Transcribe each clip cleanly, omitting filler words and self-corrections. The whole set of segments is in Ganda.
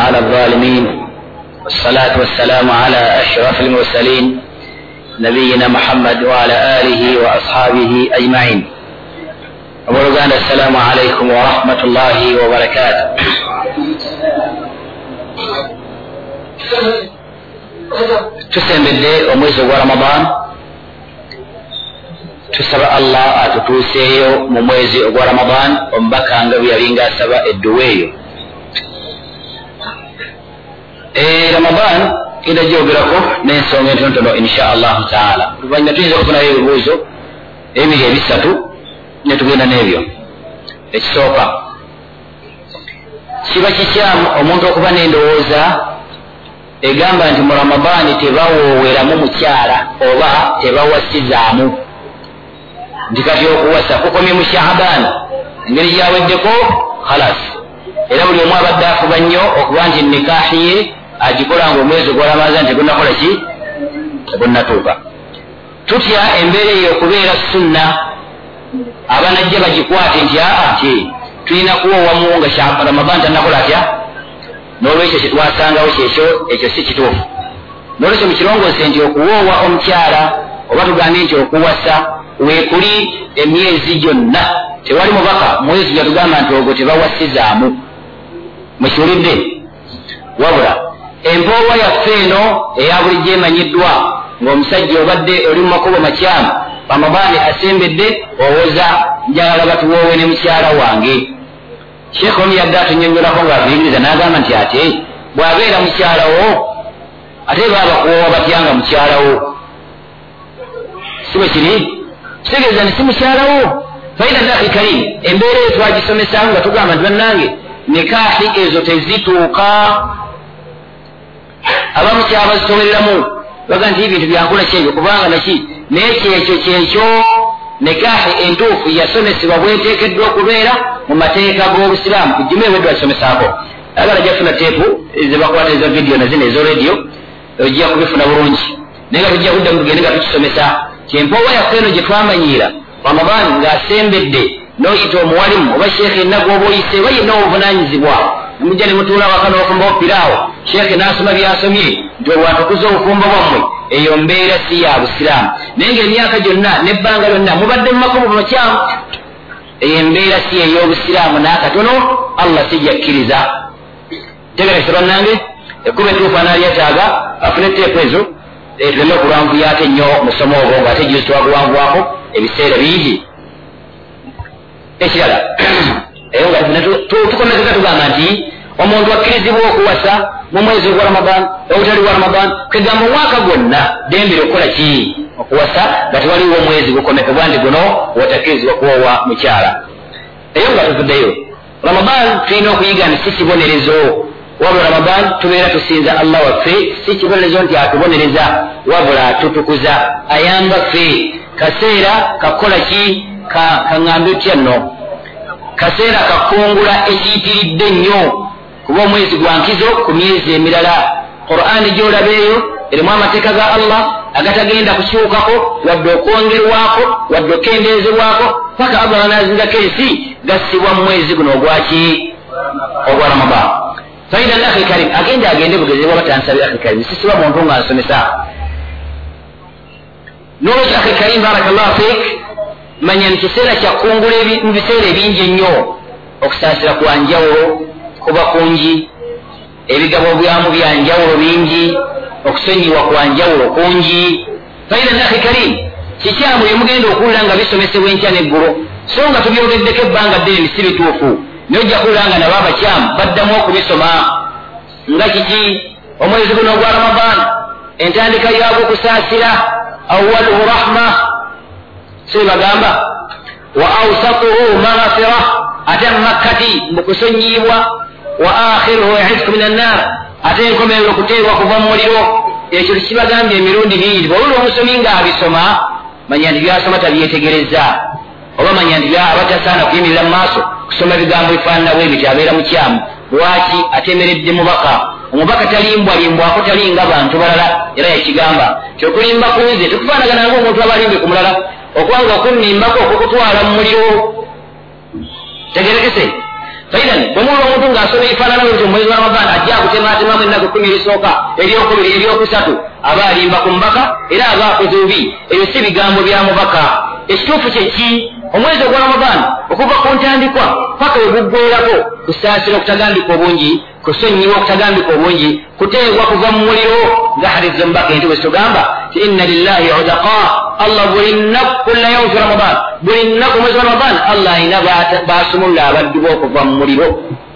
على الظالمين والصلاة والسلام على أشرف المرسلين نبينا محمد وعلى آله وأصحابه أجمعين. أولا السلام عليكم ورحمة الله وبركاته. tusembedde omwezi gwa Ramadan, tusaba Allah atutuuseeyo mu mwezi ogwa Ramadan omubaka nga bwe yalinga asaba edduwa eyo. Ramadan ida gyogerako n'ensonga entonotono insha Allahu taala. Oluvannyuma tuyinza okufunayo ebibuuzo ebiri ebisatu ne tugenda n'ebyo. Ekisooka, kiba kikyamu omuntu okuba n'endowooza egamba nti mu Ramadani tebawooweramu mukyala oba tebawasizaamu, nti kati okuwasa kukomye mu Shaaban engeri gyaweddeko khalas. Era buli omu abadde afuba nnyo okuba nti nikaahi ye agikola nga omwezi gwa Ramadani tegunnakola ki, tegunnatuuka. Tutya embeera eyo okubeera sunna, abanajja bagikwate nti nti tulina kuwoowamu nga Ramadani tannakola atya. N'olwekyo kyetwasangawo ekyo si kituufu. N'olwekyo mukirongose nti okuwoowa omukyala oba tugambe nti okuwasa weekuli emyezi gyonna, tewali mubaka mwezi gyatugamba nti ogwo tebawasizaamu. Mukiwulidde? Wabula empoowa yaffe eno eya bulijjo emanyiddwa ng'omusajja obadde oli mu makubo makyamu, Ramadani asembedde owoza njagala batuwoowe ne mukyala wange. Sheekh omu yadde atunnyonnyolako ng'atuyigiriza n'agamba nti ate bw'abeera mukyalawo ate baaba kuwoowa batyanga mukyalawo. Si bwe kiri? Kitegeeza nti si mukyalawo. Faida Allahi Karim, embeera eyo twagisomesamu nga tugamba nti bannange nikaahi ezo tezituuka. Abamu kyabazitomereramu baga nti ebintu byankula kyebyo kubanga naki n'ekyekyo kyekyo nikaahi entuufu yasomesebwa bweteekeddwa okubeera mu mateeka g'Obusiraamu. Ku Juma ewedde wakisomesaako. Agala jafuna teepu ze bakwata eza vidiyo na zino ezo rediyo ojja kubifuna bulungi, naye nga tujja kudda mu tugende nga tukisomesa kyempoowa yaffe eno gye twamanyiira Ramadani ng'asembedde n'oyita omuwalimu oba sheekhe yenna gw'oba oyise oba yenna obuvunaanyizibwa nemujja ne mutuula waka n'ofumba opiraawo sheekhe n'asoma by'asomye nti olwatukuza obufumbo bwammwe, eyo mbeera si ya Busiraamu. Naye ng'emyaka gyonna n'ebbanga lyonna mubadde mu makubo makyamu, eyo embeera si ey'Obusiraamu n'akatono, Allah sijjakkiriza. Tegerekese bannange, ekkuba etuufu anaalyetaaga afune teepu ezo tuleme okulwanvuya ate nnyo musomo obwo ng'ate juzi twaguwanvwako ebiseera bingi. Ekirala eyo nga tukomekeka tugamba nti omuntu akkirizibwa okuwasa mu mwezi gwa Ramadan obutali gwa Ramadan, kwegamba omwaka gwonna dembere okukola ki, okuwasa nga tewaliwo omwezi gukomekebwa nti guno watakkirizibwa kuwoowa mukyala. Eyo nga tuvuddeyo Ramadan tulina okuyiga nti si kibonerezo, wabula Ramadan tubeera tusinza Allah waffe, si kibonerezo nti atubonereza wabula atutukuza, ayamba ffe. Kaseera kakola ki, kaŋŋambe otya nno, kaseera kakungula ekiyitiridde nnyo kuba omwezi gwa nkizo ku myezi emirala. Qur'ani gy'olaba eyo erimu amateeka ga Allah agatagenda kukyukako wadde okwongerwako wadde okendezebwako paka Allah n'azingako ensi gassibwa mu mwezi guno ogwaki, ogwa Ramadan. Faida Allahi Karim, agende bugezebwa batansabe Akhi Karim, sisiba muntu nga nsomesa. N'olwekyo Akhi Karim barakallahu fiik, manya nti kiseera kyakungula mu biseera ebingi ennyo. Okusaasira kwa njawulo kuba kungi, ebigabo byamu bya njawulo bingi, okusonyiwa kwa njawulo kungi. Faida Allahi Karim, kikyamu bye mugenda okuwulira nga bisomesebwa enkya n'eggulo, so nga tubyogeddeko ebbanga ddene si bituufu, n'ojja kuwulira nga nabo abakyamu baddamu okubisoma. Nga kiki omwezi guno ogwa Ramadan, entandika yagwo kusaasira, awwaluhu rahma, so bagamba wa awsatuhu maghfira, ate makkati mukusonyiyibwa, wa akhiruhu izqu min annar, ate enkomerero okuteebwa kuva mu muliro. Ekyo kibagambye emirundi mingi. Bw'olula omusomi ng'abisoma manya nti byasoma tabyetegereza, oba manya nti abatasaana kuyimirira mu maaso kusoma ebigambo bifaanana bwe biti abeera mukyamu. Lwaki? Atemeredde mubaka. Omubaka talimbwalimbwako, talinga bantu balala. Era yakigamba kyokulimba ku nze tukufaanagana ng'omuntu aba alimbe ku mulala, okwanga okunnimbako okukutwala mu muliro. Tegerekese faidan bwemulwa omuntu ng'asoma ebifaanana bwe bityo mwezi wa Ramadaan ajja akutematemamu ennaku 10 erisooka eryokubiri eryokusatu aba alimba ku mubaka era aba akoze obubi. Ebyo si bigambo bya mubaka. Ekituufu kye ki? Omwezi ogwa Ramadaan okuva ku ntandikwa paka we guggweerako kusaasira okutagambika obungi, kusonyiwa okutagambika obungi, kuteebwa kuva mu muliro nga hadithi z'omubaka enti bwe zitugamba ti inna lillahi udaqa. Allah buli nnaku kulla yawmu fi Ramadaan, buli nnaku mwezi wa Ramadaan Allah alina baasumulula abaddu be okuva mu muliro.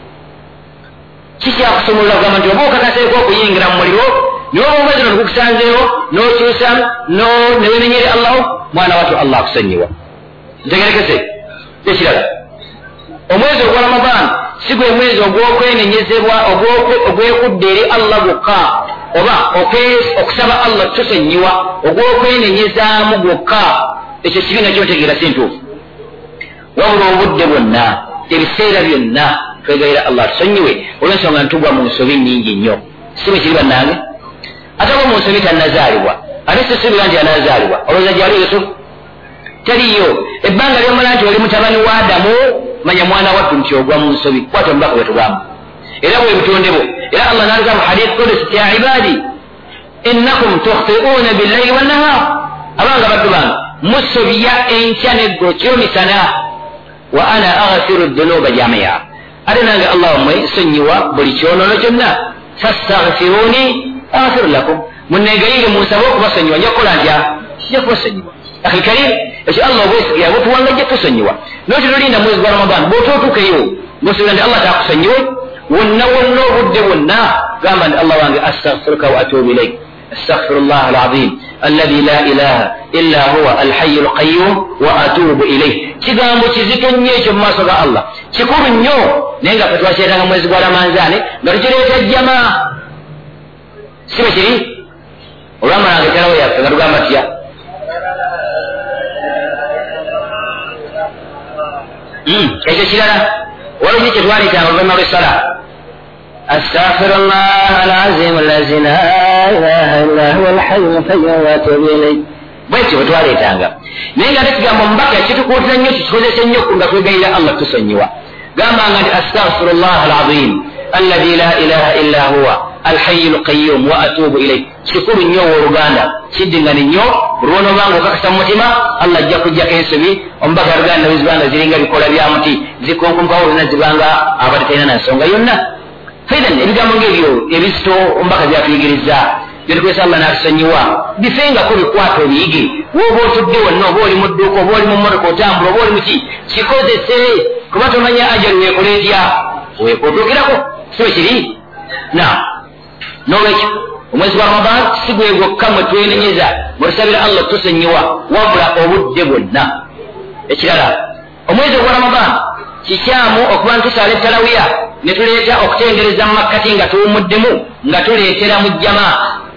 Kikyakusumulula kugamba nti oba okakaseeko okuyingira mu muliro niwe omwezi no gukusanzeewo n'okyusa ne wemenyere Allahu, mwana wattu Allah akusonyiwa. Ntegerekese ekirala, omwezi ogwa Ramadaan si gwe mwezi ogw'okwenenyezebwa ogwekudda eri Allah gwokka oba okusaba Allah tusonyiwa, ogw'okwenenyezaamu gwokka. Ekyo kibi nakyo ntegeera si ntuufu. Wabula obudde bwonna, ebiseera byonna twegayira Allah tusonyiwe olw'ensonga ntugwa mu nsobi nnyingi nnyo. Si bwe kiri bannange? Ate oba mu nsobi tannazaalibwa ate sisibira nti anaazaalibwa olowooza gyali Yusufu? Teriyo. Ebbanga ly'omala nti oli mutabani wa Adamu, manya mwana wattu nti ogwa mu nsobi. Kwata omubaka bwe tugamba era bwe bitondebo. Era Allah n'alaga mu hadith qudsi ti ya ibadi innakum tukhti'una billayli wannahar, abanga baddu bange musobya enkya n'eggulo kiro misana, wa ana aghfiru dhunuba jamia, ate nange Allah wammwe nsonyiwa buli kyonoono kyonna. Fastaghfiruni aghfir lakum, munneegayire munsabe okubasonyiwa. Nja kukola ntya? Sijja kubasonyiwa. Akhi karim, ekyo Allah obwesiga yabutuwanga jja tusonyiwa. Noti tolinda mwezi gwa Ramadaan bw'otootuukeyo ng'osuubira nti Allah taakusonyiwe wonna wonna obudde bwonna gamba nti Allah wange astaghfiruka wa atuubu ilayk. Astaghfirullah alazim alladhi la ilaha illa huwa alhayyu alqayyum wa atuubu ilayh. Kigambo kizito nnyo ekyo mu maaso ga Allah, kikulu nnyo naye nga twakyeetanga mwezi gwa Ramanzaani nga tukireeta jamaa. Si bwe kiri? Olwamalanga etalawo yaffe nga tugamba tutya? Ekyo kirala waliwo kye twaleetanga oluvannyuma lw'essala. Astaghfirullah alazim allazi la ilaha illa huwa alhayyu alqayyum wa atuubu ilayh. Bwekyo bwe twaleetanga naye nga tekigambo mubaka kitukuutira nnyo kikikozesa nnyo nga twegayira Allah tusonyiwa. Gambanga nti astaghfirullah alazim alladhi la ilaha illa huwa alhayyu alqayyum wa atuubu ilayh. Kikulu nnyo owooluganda, kiddingani nnyo olw'onoobanga okakasa mu mutima Allah ajja kuggyako ensobi. Omubaka yaluganda wezibanga ziringa bikola bya muti zikunkumpawo olina zibanga abadde talina na nsonga yonna. Faidan ebigambo ng'ebyo ebizito omubaka byatuyigiriza byetukozesa Allah n'atusonyiwa bifengako bikwata obiyige. Woba otudde wonna, oba oli mu dduuka, oba oli mu mmotoka otambula, oba oli muki, kikozese kuba tomanya ajalu weekola etya, weekootuukirako. Si bwe kiri? N'olwekyo omwezi wa Ramadaan si gwe gwokka mwe twenenyeza mwetusabira Allah tusonyiwa, wabula obudde bwonna. Ekirala, omwezi ogwa Ramadaan kikyamu okuba ntusala ettalawiya ne tuleeta okutengereza mu makkati nga tuwumuddemu nga tuleetera mu jamaa.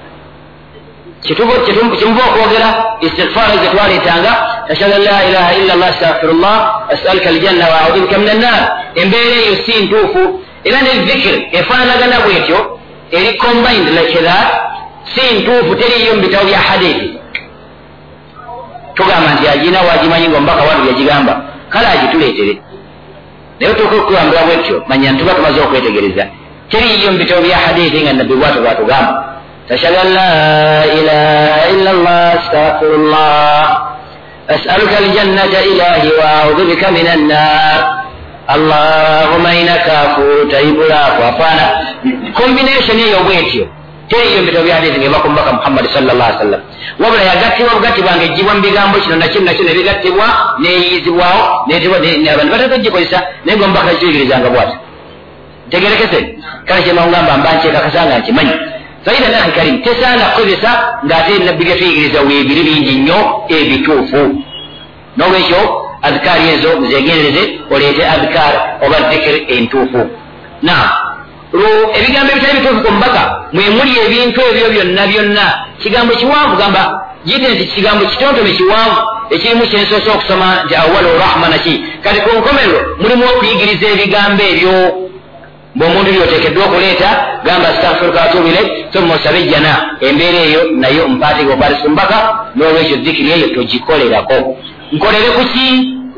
Kyemuva okwogera istighfaara ze twaleetanga ashhadu an la ilaha illa Allah astaghfirullah as'aluka aljanna wa a'udhu bika minan nar. Embeera eyo si ntuufu era ne dhikr efaanagana bwetyo eri combined like that si ntuufu, teriyo mu bitabo bya hadithi. Tugamba nti agina wagimanyi ng'omubaka watu yagigamba, kale agituleetere. Naye otuuka okugambira bwetyo manya ntuba tumaze okwetegereza. Teriyo mu bitabo bya hadithi nga nabbi bwatu bwatugamba ashhadu an la ilaha illa Allah astaghfirullah as'aluka aljannata ilahi wa a'udhu bika minan nar Allahumma innaka afuwwun tuhibbul afwa. Hapana, combination eyo bwetyo teriyo mu bitabo bya hadithi ng'eva ku mubaka Muhammad sallallahu alaihi wasallam. Wabula yagattibwa bugattibwa ng'ejjibwa mu bigambo kino nakyo ne bigattibwa neeyizibwawo abantu bataka gikozesa naye ng'omubaka nakiyigiriza bw'ati. Ntegerekese? Kale kyemagamba mba nkyekakasanga nkimanyi. Saida nahi karim tesaana kukozesa ng'ate nabbi gatuyigiriza weebiri bingi nnyo ebituufu. N'olwekyo azikaari ezo muzeegendereze oleete azikaari oba dhikiri entuufu. Ebigambo ebitali bituufu ku mubaka mwe muli ebintu ebyo byonna byonna. Kigambo kiwanvu gamba gite nti kigambo kitontome kiwanvu ekirimu kyensoose okusoma nti awwalu rahma naki. Kati ku nkomerero mulimu okuyigiriza ebigambo ebyo. Bw'omuntu byoteekeddwa okuleeta gamba astaghfiruka wa atuubu ilayk thumma osabe jjana. Embeera eyo nayo mpaatiga okwatisa omubaka, n'olwekyo dhikiri eyo togikolerako. Nkolere ku ki?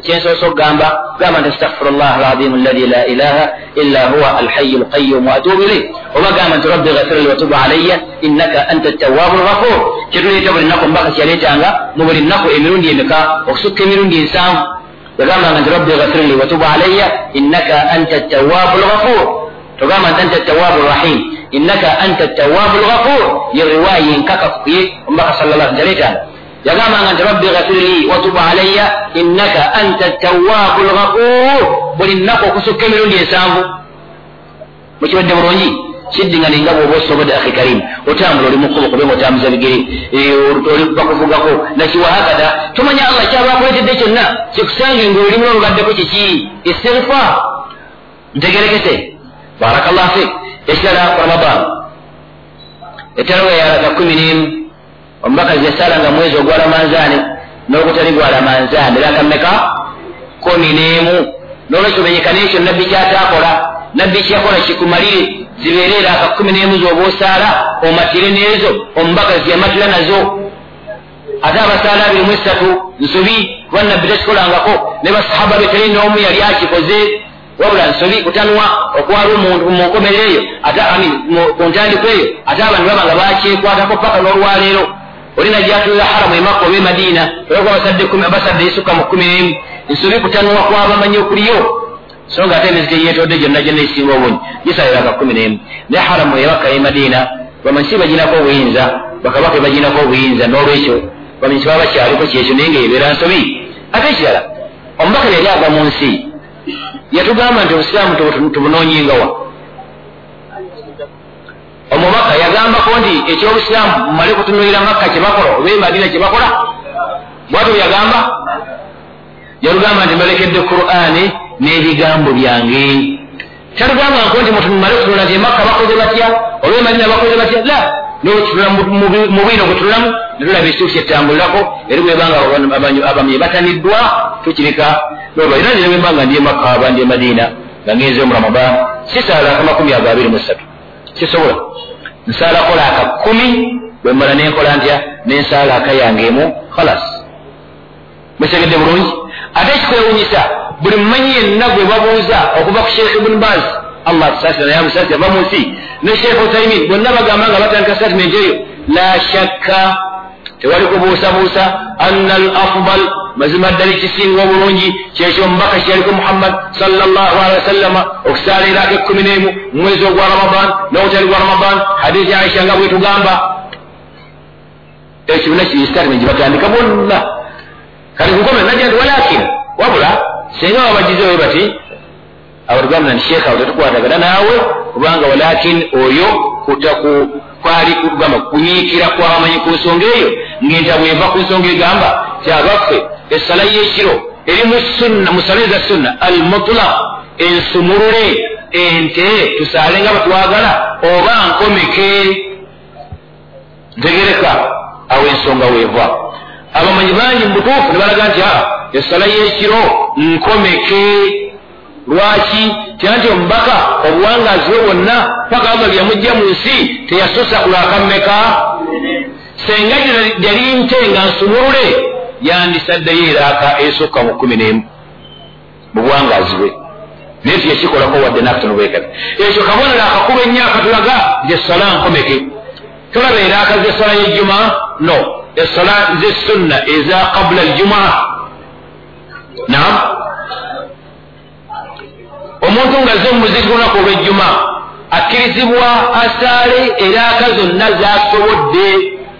kyensoose okugamba gamba nti astaghfirullah alazim alladhi la ilaha illa huwa alhayyu alqayyum wa atubu ilayh oba gamba nti rabbi ghfirli wa tub alayya innaka anta at-tawwabur ghafur kyetuleeta buli nnaku mbaka kyaleetanga mu buli nnaku emirundi emeka okusukka emirundi 7 yagambanga nti rabbi ghfirli wa tub alayya innaka anta at-tawwabul ghafur togamba nti anta at-tawwabur rahim innaka anta at-tawwabul ghafur ye riwaya nkaka kuye mbaka sallallahu alayhi wa sallam yagambanga nti rabbi ghfirli wa tub alayya innaka anta at-tawwabul ghafur buli nnaku okusukka emirundi 7 mukibadde bulungi kiddinga ninga bw'oba osobodde akhi karim otambula oli mukubo kubenga otambuza bigere oli bakuvugako nakiwahakada tumanya allah kyaba akuletedde kyonna kikusange ng'olimu n'olugaddeko kiki istighfar ntegerekese barakallahu fik ekirala ramadan etalawe yalaga 11 omubakazi yasalanga mwezi ogwa ramanzaani n'ogutali gwa ramanzaani era kammeka 11 n'olwekyo menyekana ekyo nabbi kyataakola nabbi kyakola kikumalire zibeerera aka 11 z'oba osaala omatire n'ezo omubakazi yamatira nazo ate abasaala 23 nsobi kuba nabbi takikolangako ne basahaba be teri n'omu yali akikoze wabula nsobi kutanwa okwala omuntu mu nkomerero eyo ate ku ntandiko eyo ate abantu baba nga bakyekwatako paka n'olwaleero olina gyatuula haramu emakka oba emadiina olwokuba abasadde esukka mu 11 nsobi kutanwa kwabamanyi okuliyo so nga ate emizikiti yeetodde gyonna gyonna esinga obungi gisaliraga 11 naye haramu ebakka emadiina bamanyi si baginako obuyinza bakabaka baginako obuyinza n'olwekyo bamanyi kibaba bakyaliko kyekyo naye nga ebeera nsobi ate ekirala omubaka yali ava mu nsi yatugamba nti obusiraamu tubunoonyingawa omubaka yagambako nti ekyobusiraamu mumale kutunuulira makka kyebakola oba emadiina kyebakola bwatu yagamba yalugamba nti mbalekedde qur'ani n'ebigambo byange kyatugamba nko nti mutumale kutunula nti emakka bakoze batya oba emadiina bakoze batya la nokitula mu bwino bwetulamu netulaba ekituufu kyettambulirako eri bwebanga abamye bataniddwa tukireka era nire bwembanga ndi emakka aba ndi emadiina nga ngenze mu ramadan sisaala aka 23 kisobola nsaala kola aka 10 bwemmala nenkola ntya nensaala akayangeemu khalas mutegedde bulungi ate ekikwewunyisa buli mumanyi yenna gwe babuuza okuva ku sheekh ibn baz allah tusasira naye amusasira ava mu nsi ne sheekh utaimin bonna bagamba nga batandika statement eyo la shakka tewali kubuusabuusa anna al afdal mazima ddala ekisinga obulungi kyekyo omubaka kyaliko muhammad sallallahu alaihi wasallama okusaala ake 11 mu mwezi ogwa ramadan n'ogutali gwa ramadan hadithi ya aisha nga bwetugamba ekibiina kiri statement gyebatandika bonna kati nkome najja nti walakin wabula singa babagize we bati abatugamba nti sheekh awo tetukwatagana naawe kubanga walakin oyo kwali kugamba kunyiikira kwabamanyi ku nsonga eyo ngenta bweva ku nsonga egamba kyabaffe essala y'ekiro eri mu sunna musaleza sunna al mutlaq ensumulule ente tusaale nga batwagala oba nkomeke ntegereka awo ensonga weeva abamanyi bangi mu butuufu ne balaga nti essala y'ekiro nkomeke lwaki kyanti omubaka obuwangazi bwe bwonna paka aba byamujja mu nsi teyasusa kulwakammeka senga gyali nte nga nsumulule yandisaddeyo eraaka esukka mu 11 mu buwangazi bwe naye tiyakikolako wadde nakatono bwekati ekyo kabonero akakuba ennyo akatulaga gyessala nkomeke tolaba eraaka z'essala y'ejjuma no essala z'essunna eza qabla aljumaa naam omuntu nga ze mumuziki lunaku olw'ejjuma akkirizibwa asaale eraaka zonna zasobodde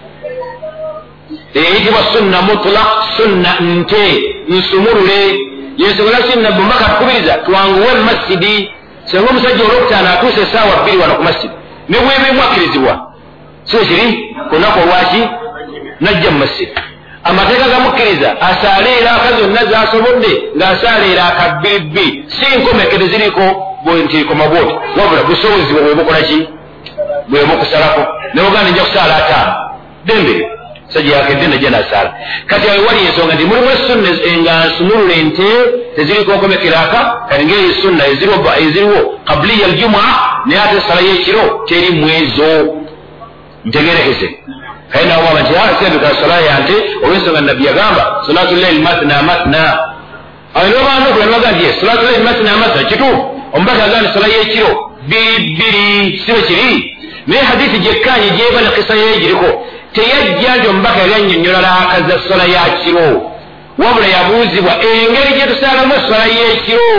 eyitibwa sunna mutlaq sunna nte nsumulule yensobola sunna bumaka tukubiriza twanguwe mu masjidi senga omusajja olwokutaano atuuse essaawa 2 wano ku masjidi ne bwebeemu akkirizibwa so kiri ku lunaku olwaki najja mu masjidi amateeka gamukkiriza asaale eraaka zonna zasobodde ng'asaala eraaka 2 si nkomekere ziriko bwentirikoma bwoti wabula busobozi bwe bwebukolaki bwe bukusalako nebuganda nja kusaala 5 dembere sajja yakedde najja nasaala kati awe wali ensonga nti mulimu essunna nga nsumulula ente teziriko nkomekeraaka kati ngaeyo sunna eziriwo qabliya aljumaa naye ate essala y'ekiro teri mwezo ntegerekese kale nawo nti sirabika sala yante olw'ensonga nabbi yagamba salatu llaili matna matna ayo abantu balaga nti salatu layli masna masna kituufu omubaka agamba sala y'ekiro bbiri sibe kiri naye hadithi gyekkaanyi gyeba ne kisa yeyo giriko teyajja nti omubaka yali annyonnyola laakaza sala ya kiro wabula yabuuzibwa engeri gye tusaalamu esala y'ekiro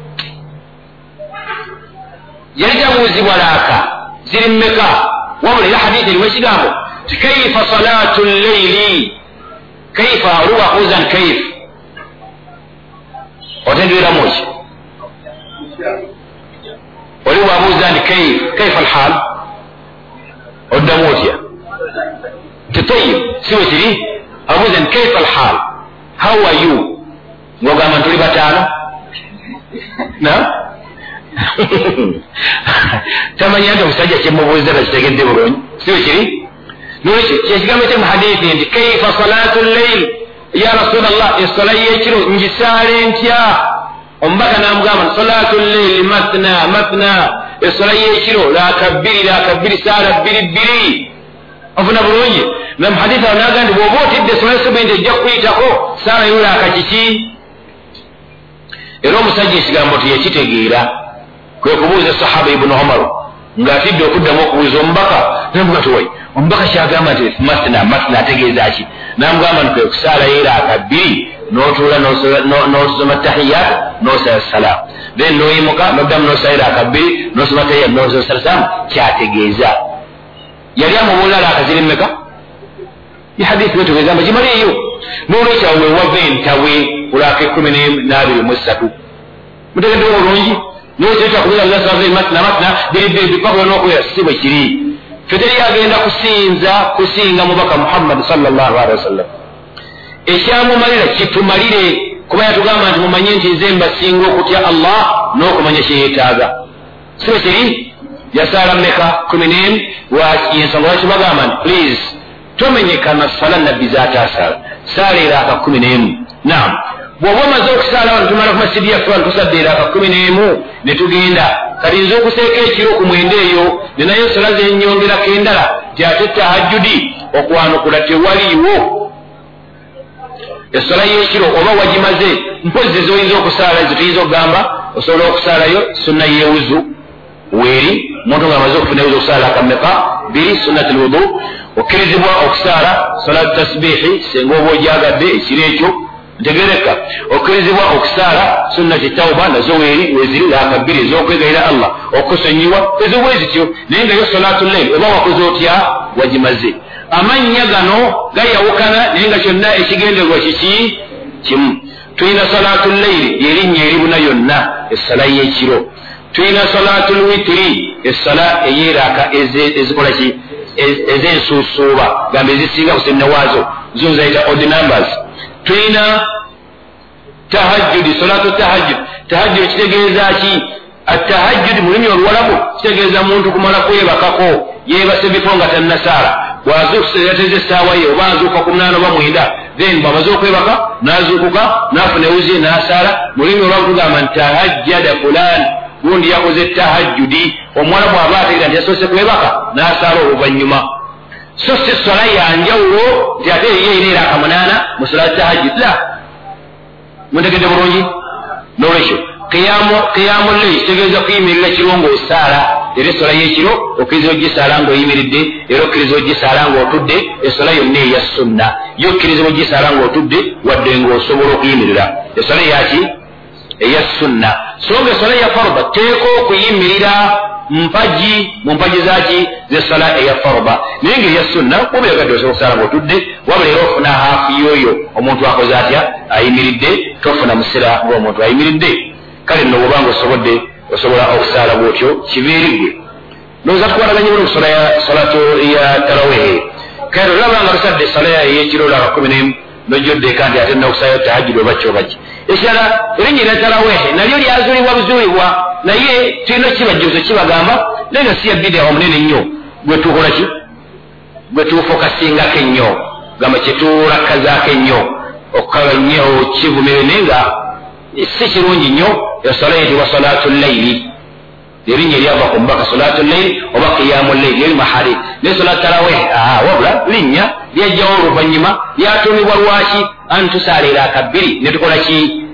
yali tabuuzibwa laaka ziri mmeka wabula era hadithi erimu ekigambo ti kaifa salatu lleyli kaifa oliwo akuuza nti kaifa otendweramu ki oli wabuuza nti kaifa alhal oddamu otya nti tayib siwe kiri abuuza nti kaifa alhal how are you ng'ogamba ntuli bataano na tamanya nti omusajja kyemubuuza takitegedde bulungi siwe kiri nolwekyo kyekigambo kye mu hadithi nti kaifa salatu lleyl ya rasulallah essola y'ekiro ngisaale ntya omubaka n'amugamba salatu lleyli mathna mathna essola y'ekiro laakabbiri saala bbiri ofuna bulungi na mu hadithi awo n'agamba nti bw'oba otidde essola y'essubi nti ejja kukuyitako saala yo laaka kiki era omusajja ekigambo tiyekitegeera kwe kubuuza sahaba ibunu omaru ng'atidde okuddamu okubuuza omubaka namuga ti wai omubaka kyagamba nti mathna ategeeza ki n'amugamba nti kwe kusaalayo laaka bbiri n'otuula n'osoma tahiyat n'osala salaamu then n'oyimuka n'oddamu n'osala laaka bbiri n'osoma tahiyat n'osala salaamu kyategeeza yali amubuulira laaka ziri mmeka ye hadithi wetugeezamba gimaliyo n'olwekyawo wewava entawe kulaaka 12 mutegeddeo bulungi nokyekyakubizamasna biribiribipakula n'okubeera si bwe kiri fe teri agenda kusinga mubaka muhammadi sallallahu alaihi wasallam ekyamumalira kitumalire kuba yatugamba nti mumanye nti nze mbasinga okutya allah n'okumanya kyeyeetaaga si bwe kiri yasaala mmeka 11 ensonga lwaki bagamba nti please tomenyekana sala nabbi zaataasala saala eraaka 11 naam bw'oba omaze okusaala wano tumala ku masidi yaffe wano tusadde eraaka 11 ne tugenda kati nze okuseeka ekiro ku mwenda eyo nenayo ensola zenyongerako endala nti ate tahajjudi okwanukula tewaliiwo essola y'ekiro oba wagimaze mpozi zoyinza okusaala ezo tuyinza okugamba osobola okusaalayo sunna y'ewuzu weeri omuntu ng'amaze okufuna ewuzu okusaala akammeka 2 sunnati lwudu okkirizibwa okusaala salatu tasbihi senga oba ojagadde ekiro ekyo ntegereka okkirizibwa okusaala sunnati tawba nazo weeri weziri laaka 2 ez'okwegayira allah okusonyiwa ezo bwe zityo naye nga yo salatu lleyli oba wakoze otya wagimaze amannya gano gayawukana naye nga kyonna ekigenderwa kiki kimu tulina salatu lleyli yerinnya eribuna yonna essala y'ekiro tulina salatu lwitiri essala eyeraaka ezikola ki ez'ensuusuuba gamba ezisinga kusenawaazo zo zayita odd numbers tulina tahajjudi salatu tahajjudi kitegeeza ki atahajjudi mu lulimi oluwalabu kitegeeza muntu kumala kwebakako yeebase bifo nga tannasaala bwazuukuseyateze essaawa ye oba azuuka ku 8 oba 9 then bwamaze okwebaka n'azuukuka n'afuna ewuzi n'asaala mu lulimi olwabu tugamba nti tahajjada fulan gundi yakoze tahajjudi omuwala bw'aba ategeera nti yasoose kwebaka n'asaala oluvannyuma so si sola yanjawulo nti ate ye era eraaka 8 mu sola tahajjud la muntegedde bulungi n'olwekyo qiyaamu lleyli kitegeeza kuyimirira kiro ng'osaala era essola y'ekiro okkiriza ogisaala ng'oyimiridde era okkiriza ogisaala ng'otudde essola yonna eya sunna yo okkiriza ogisaala ng'otudde wadde ng'osobola okuyimirira essola eyaki eya sunna so nga essola eya farba teeka okuyimirira mu mpaji zaki zessola eya farba naye ng'eya sunna oba yagadde osobola okusaala ng'otudde wabula era ofuna haafu yoyo omuntu akoze atya ayimiridde tofuna musira ng'omuntu ayimiridde kale nno bwobanga osobola okusaala bwotyo kibeeriggwe noza tukwataganye buli kusola salatu ya tarawehe kale olabanga lusadde essola ey'ekiro laka 11 nojjoddeeka nti ate nakusalayo tahajjudi oba kyobaki ekirala erinnya erya tarawehe nalyo lyazuulibwa buzuulibwa naye tulina kibajjuzo kibagamba naye nga si yabidiawo munene nnyo gwe tukola ki gwe tufokasingako ennyo gamba kyetuulakkazaako ennyo okukaba nnyo kivumire naye nga si kirungi nnyo essola yetibwa salatu lleyli erinnya eryava ku mubaka salatu lleyli oba qiyaamu lleyli eri mahali naye salatu tarawih wabula linnya lyajjawo oluvannyuma lyatuumibwa lwaki antusaala eraaka 2 ne tukola ki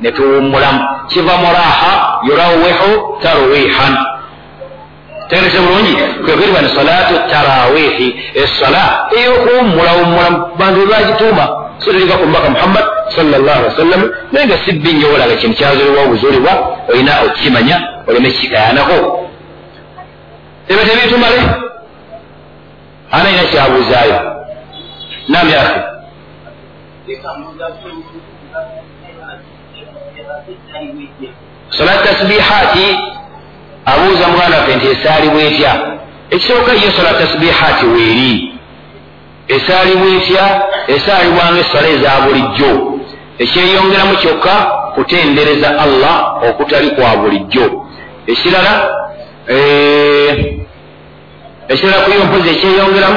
ne tuwummulamu kiva muraha yurawihu tarwihan tegese bulungi kwekweribwa ni salatu tarawihi essala eyokuwummulawummula bantu bagituuma sotereka ku mbaka Muhammad sallallahu alaihi wasallam naye nga sibbi nnyo olaga kintu kyazulibwa obuzulibwa olina okukimanya oleme kikayanako ebyo tebitumale ana ina kyabuuzaayo nam ya akhi salat tasbihati abuuza mwana waffe nti esaalibwa etya ekisooka ye salat tasbihati weeri esaalibwa etya esaalibwa ng'essala eza bulijjo ekyeyongeramu kyokka kutendereza Allah okutali kwa bulijjo ekirala kuyo mpozi ekyeyongeramu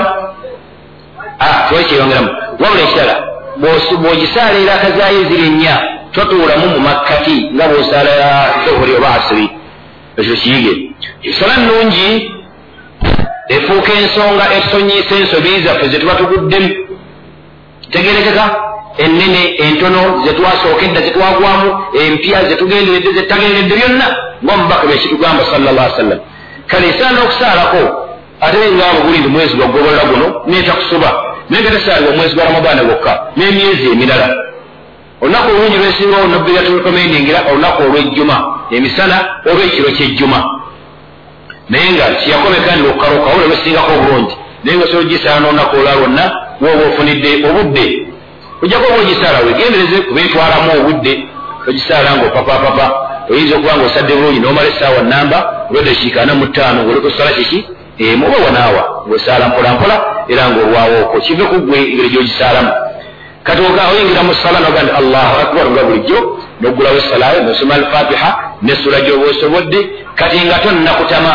kyeyongeramu wabula ekirala bw'ogisaala era akazaayo eziri nnya totuulamu mu makkati nga bw'osaala dhuhuri oba asiri ekyo kiyige esala nnungi efuuka ensonga etusonyiisa ensobi zaffe ze tuba tuguddemu tegerekeka ennene entono ze twasooka edda ze twagwamu empya ze tugenderedde ze tutagenderedde byonna ng'omubaka bekitugamba sallallahu alaihi wasallam kale esaana okusaalako ate ngaabo guli ndi mwezi gwagobola guno neetakusoba naye nga tesaalibwa omwezi gwa ramadaani gwokka n'emyezi emirala olunaku olungi lwesingawo nobbiga turekomendingira olunaku olw'ejjuma emisana oba ekiro ky'ejjuma naye nga kiyakomeka ndiokukaluka wabula lwesingako obulungi naye nga sogisaala n'olunaku olwa lwonna woba ofunidde obudde ojjako oba ogisaala wegendereze kubeetwalamu obudde ogisaala ngaopapapapa oyinza okuba nga osadde bulungi n'omala essaawa namba olwedde kiikaana mu ttaano ng'oleka osala kiki muba wanaawa ng'osaala mpolampola era ng'olwawooko kive ku ggwe engeri gy'ogisaalamu kati oyingira mu ssala noga nti allahu akbar nga bulijjo n'oggulawo essalayo n'osoma alfatiha n'essula gy'oba osobodde kati nga tonnakutama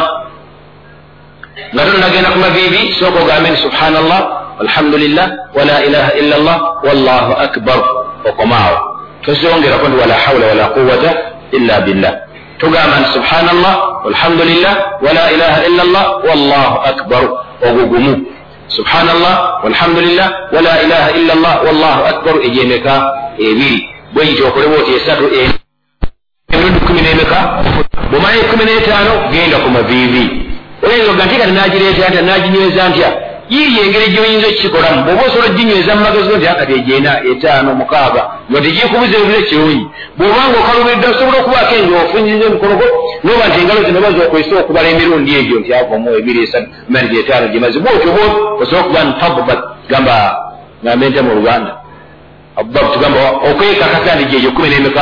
nga tonnagenda ku maviivi sooka ogambe nti subhanallah alhamdulillah wala ilaha illa allah wallahu akbar okomaawo tozongerako nti wala hawla wala quwata illa billah tugamba nti subhanallah walhamdulillah wala ilaha illa allah wallahu akbar ogugumu subhanallah walhamdulillah wala ilaha illa allah wallahu akbar ejemeka ebiri bweyita okolewa oti esatu emirundi 10 bwomala 15 genda ku maviivi oyinza oga nti kati nagireeta ntya naginyweza ntya yiri engeri gyoyinza okukikolamu bw'oba osobola oginyweza mu magezi nti akati egyena 5 6 nga tegikubuza ebibuze kirungi bw'obanga okalubiridde osobola okubaako engeri ofunyiza emikonogo noba nti engalo zino baza okozesa okubala emirundi egyo nti avomu 2 3 mani 5 gimaze bwotyo osobola okuba nti tabubat gamba ngambe nte mu Luganda abbab tugamba okwekakasa nti gyegyo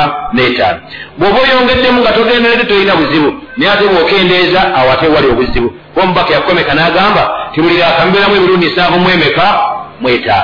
15 bw'oba oyongeddemu nga togenderedde tolina buzibu naye ate bw'okendeeza awo ate wali obuzibu kuba omubaka yakomeka n'agamba tibulira akambeeramu emirundi 7 mu 5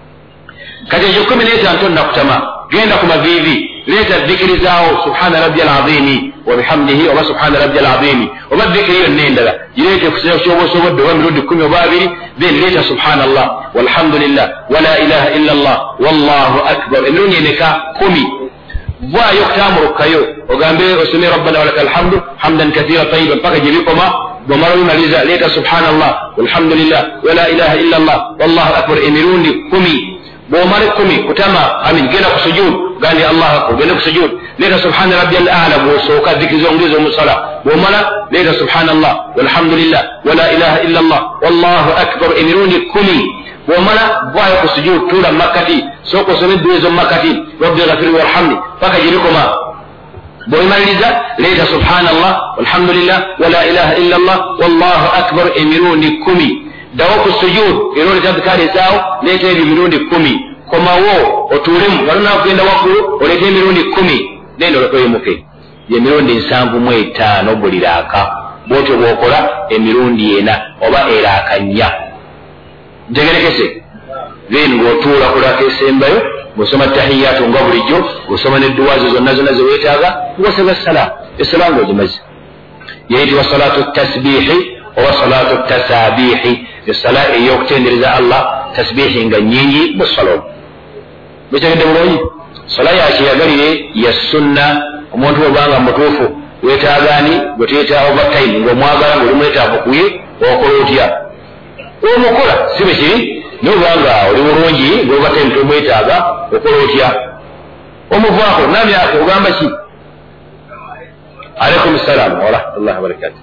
kati ekyo 15 tonnakutama genda ku maviivi leeta dhikirizawo subhana rabbi alazimi wabihamdihi oba subhana rabbi alazimi oba dhikiri yonna endala gireete kuseera kyoba osobodde oba emirundi 10 oba 2 then leeta subhanallah walhamdulillah wala ilaha illa allah wallahu akbar emirundi emeka 10 vaayo okutamurukayo ogambe osome rabbana walaka alhamdu hamdan kathira tayiban paka gyebikoma bwomala bimaliza leeta subhanallah walhamdulillah wala ilaha illa allah wallahu akbar emirundi 10 bwomala 10 kutama amin genda ku sujud gandi allah akbar genda ku sujud leeta subhana rabbiyal a'la bwosooka dhikiri zongeza omusala bwomala leeta subhanallah walhamdulillah wala ilaha illa allah wallahu akbar emirundi 10 bwomala vaayo ku sujud tuula makkati sooka osome edduwa ez'omumakkati rabbi ghafiri warhamni paka gyebikoma bw'oyimaliriza leeta subhanallah walhamdulillah wala ilaha illa allah wallahu akbar emirundi 10 dawo ku sujud era oleeta dhikari ezaawo leeta ebyo emirundi 10 komawo otuulemu nga lunakugenda waggulu oleeta emirundi 10 nenda oletoyemuke emirundi 75 buli raaka bwotyo bw'okola emirundi 4 oba eraaka 4 ntegerekese then ng'otuula ku laaka esembayo ng'osoma tahiyatu nga bulijjo ng'osoma n'edduwaazo zonna zonna ze weetaaga ng'osaba salaamu essalaamu ng'ogimaze yayitibwa salaatu tasbiihi oba salaatu tasaabiihi essala ey'okutendereza allah tasbiihi nga nnyingi mu ssala bekyagedde bulungi sala yakyeyagalire ya sunna omuntu obanga mutuufu weetaagaani gwe tuyita overtime ng'omwagala ng'oli mwetaavu kuye okola otya omukola si bwe kiri naye obanga oli bulungi ng'overtime tomwetaaga okola otya omuvaako nami ake ogamba ki alaikum salaam wa rahmatullahi wa barakatuh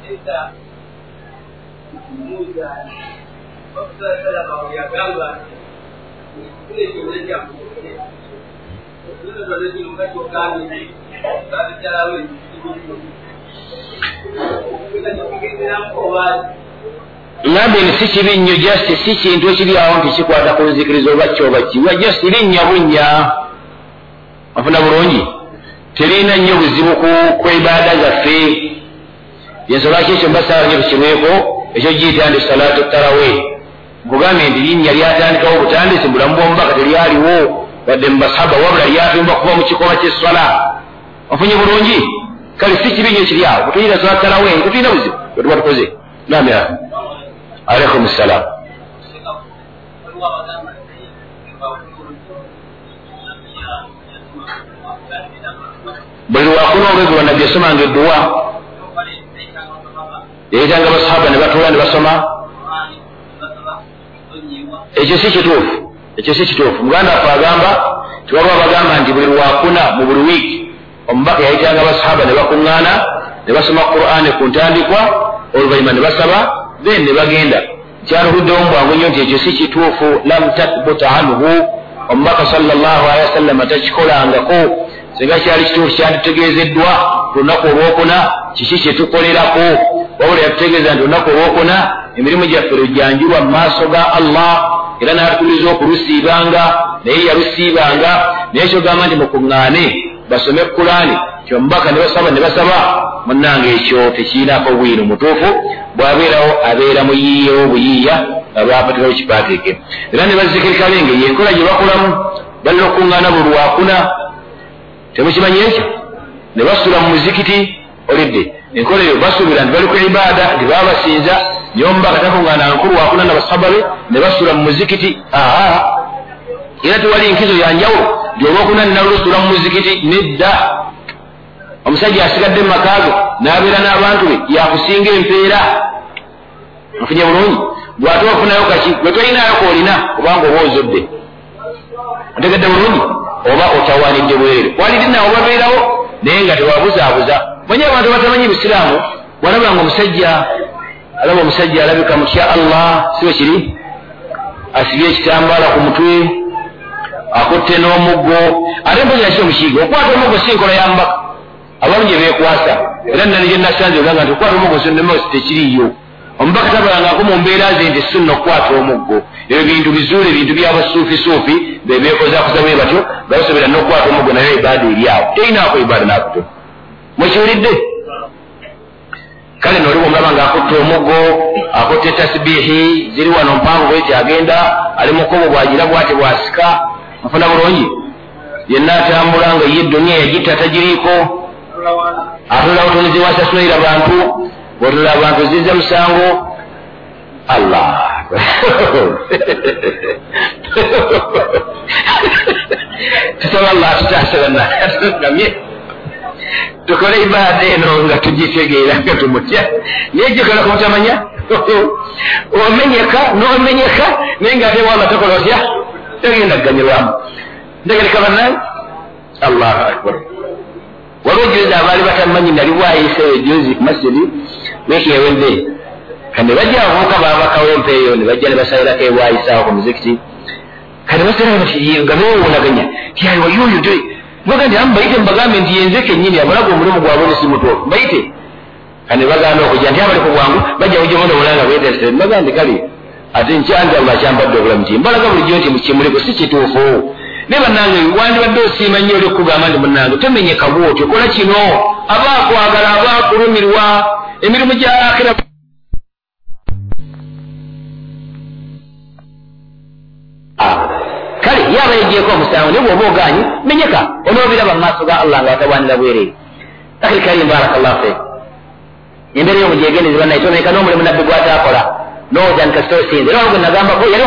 ngambe ni si kibi nnyo just si kintu ekiri awo nti kikwata ku nzikiriza oba kyoba kiwa just linnya bunnya afuna bulungi terina nnyo buzibu ku ibaada zaffe yensobaki ekyo mbasaba nnyo tukirweko ekyo giyita ndi salatu tarawe nkugambye nti linnya lyatandikawo butandisi bulamu bwomubaka teryaliwo wadde mu basahaba wabula lyatumba kuva mu kikola ky'esswala ofunye bulungi kale si kibi nnyo kiri awo butuyita salatu tarawe tetulina buzibu bwe tuba tukoze namya alaikum salaam buli lwakuna olwezi lwa nabbi yasomanga edduwa yayitanga basahaba ne batuula ne basoma ekyo si kituufu ekyo si kituufu muganda waffe agamba tiwaliwo abagamba nti buli lwakuna mu buli wiiki omubaka yayitanga basahaba ne bakuŋŋaana ne basoma qur'ani ku ntandikwa oluvannyuma ne basaba then ne bagenda kyaluguddewo mbwangu nnyo nti ekyo si kituufu lam tathbuta anhu omubaka sallallahu alaihi wasallam takikolangako singa kyali kituufu kyanditegeezeddwa lunaku olwokuna kiki kyetukolerako wabula yatutegeeza nti olunaku olwokuna emirimu gyaffe lujjanjulwa mu maaso ga allah era n'atutuliza okulusiibanga naye yalusiibanga naye kyogamba nti mukuŋŋaane basome kurani kyomubaka ne basaba munnange ekyo tekirinako bwino mutuufu bw'abeerawo abeera muyiyewo buyiiya nga bwapatirawo kipaateke era ne bazikirika benge yenkola gye bakolamu balina okuŋŋaana buli lwakuna temukimanyi ekyo ne basula mu muzikiti olidde enkola eyo basuubira nti bali ku ibaada nti baba basinza naye omubaka takuŋŋaana nkulu wakuna na basahaba be ne basula mu muzikiti era tewali nkizo yanjawulo nti olwokuna ninalusula mu muzikiti nedda omusajja asigadde mu makaago n'abeera n'abantu be yakusinga empeera nfunye bulungi bw'ate ofunayo kaki gwe tolinayo koolina kubanga oba ozodde otegedde bulungi oba otawaanidde bwerere waliri nawe babeerawo naye nga tewabuzaabuza manye abantu batamanyi busiraamu walabanga omusajja alaba omusajja alabika mutya allah siwe kiri asibye ekitambaala ku mutwe akutte n'omuggo ate mpozi yaki omukiiga okwata omuggo si nkola ya mbaka abamu gye beekwasa era nali gye nasanze ogamba nti okwata omuggo sonnemosi tekiriyo omubaka tabalangako mu mbeera ze nti sunna okukwata omuggo ebyo bintu bizuule bintu byabasuufisuufi bebeekozakuza bwe batyo babasobera n'okukwata omuggo nayo ibaada eri awo teyinaako ibaada nakuto mwekiwulidde kale noli omulaba ng'akutte omuggo akutte tasbiihi ziri wano mpanvu bweti agenda ali mukobo bwagira bwate bwasika nfuna bulungi yenna atambula nga ye dduniya yagitta tagiriiko atulira butonezi wasasulaira bantu bwotulira abantu zizza musango allah tusaba allah tutasalanaagamye tukole ibaada eno nga tugitegeera nga tumutya naye gikola kumutamanya omenyeka n'omenyeka naye nga ate wama tokola otya togenda kuganyirwamu ntegereka bannange allahu akbar waliwo juzi abaali batamanyi nali bwayiseeyo juzi ku masjidi wiiki ewedde kane bajja abavubuka babakawo empeeyo ne bajja ne basalirako ebwayisaawo ku muzikiti kane basalira nga beewunaganya tialiwa yoyo te mbaga nti amu bayite mbagambe nti yenze kennyini abalaga omulimu gwabwe ne si mutuufu bayite kane baganda okujja nti abali ku bwangu bajja kujomonda obulanga beetesere mbaga nti kale ate nkyanti allah kyampadde obulamu ki mbalaga bulijjo nti mukimuliko si kituufu ne bannange wandibadde osiima nnyo oli okugamba nti munnange tomenyeka bwotyo kola kino aba akwagala aba akulumirwa emirimu gya akira kale yaba yejeeko omusango naye bw'oba ogaanyi menyeka onoobiraba mu maaso ga allah ng'atawanira bwereere akiri karim barakallahu feek embeera y'omu gyegendezebwa naye toneka n'omulimu nabbi gwataakola nooja nkasita osinze era wagwe nagambako yali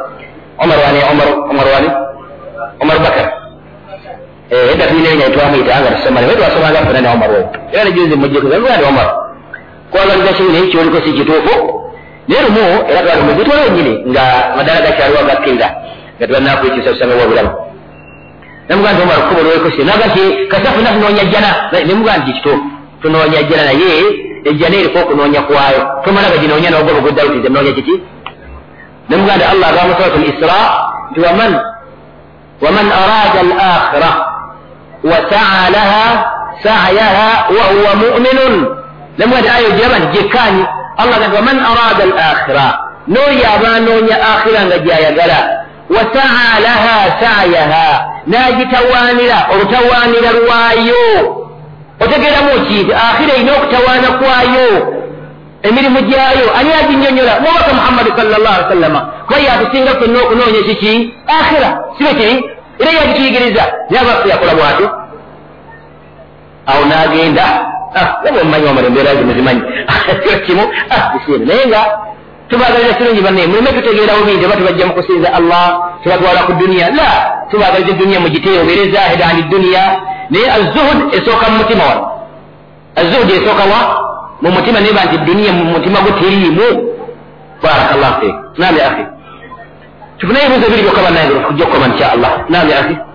omar bakar edda tulina erinnya twamuyita nga tusomane naye twasomanga ffena ne omar oyo era nejuzi mujjekuzaani omar kwagaliza kibi naye kyoliko si kituufu naye lumu era twali muzitwala ennyini nga madala gakyaliwo gakkiriza nga tubanakuyikiza tusamewo obulamu namugamba omala kukubolweko se nagati kasafu na tunoonya jjana nemugamba nti kito tunoonya jjana naye ejjana eriko okunoonya kwayo tomala gaginoonya nogoba ogweddalutize noonya kiki nemugamba Allah agamba surat al-Isra nti waman arada al-akhira wa sa'a laha sa'yaha wa huwa mu'minun nemugamba ayo gyaba nti gyekkaanyi Allah agamba waman arada al-akhira n'oyo abanoonya akhira nga gyayagala wasaa laha sa'yaha n'agitawaanira olutawaanira lwayo otegeeramu ki akhira erina okutawaana kwayo emirimu gyayo ani aginnyonnyola mubaka Muhammadi sallallahu alaihi wasallama kuba yatusinga ffenna okunoonya kiki akhira sibe kiri era yagituyigiriza nabaffe yakola bwatyo awo n'agenda nabwe omumanyi wamala embeera zino zimanyi kimu bisiere naye nga tubaagaliza kirungi banne muleme tutegeerawo bingi oba tubajja mu kusinza Allah tubatwala ku duniya la tubaagaliza duniya mugiteyo obeere zahida ani duniya naye azuhud esooka mu mutima wano azuhud esooka wa mu mutima naye banti duniya mu mutima guteriimu barakallahu fik naam ya akhi tufunayo ebibuuzo biri byokka bannange okujja okukoba insha Allah naam ya akhi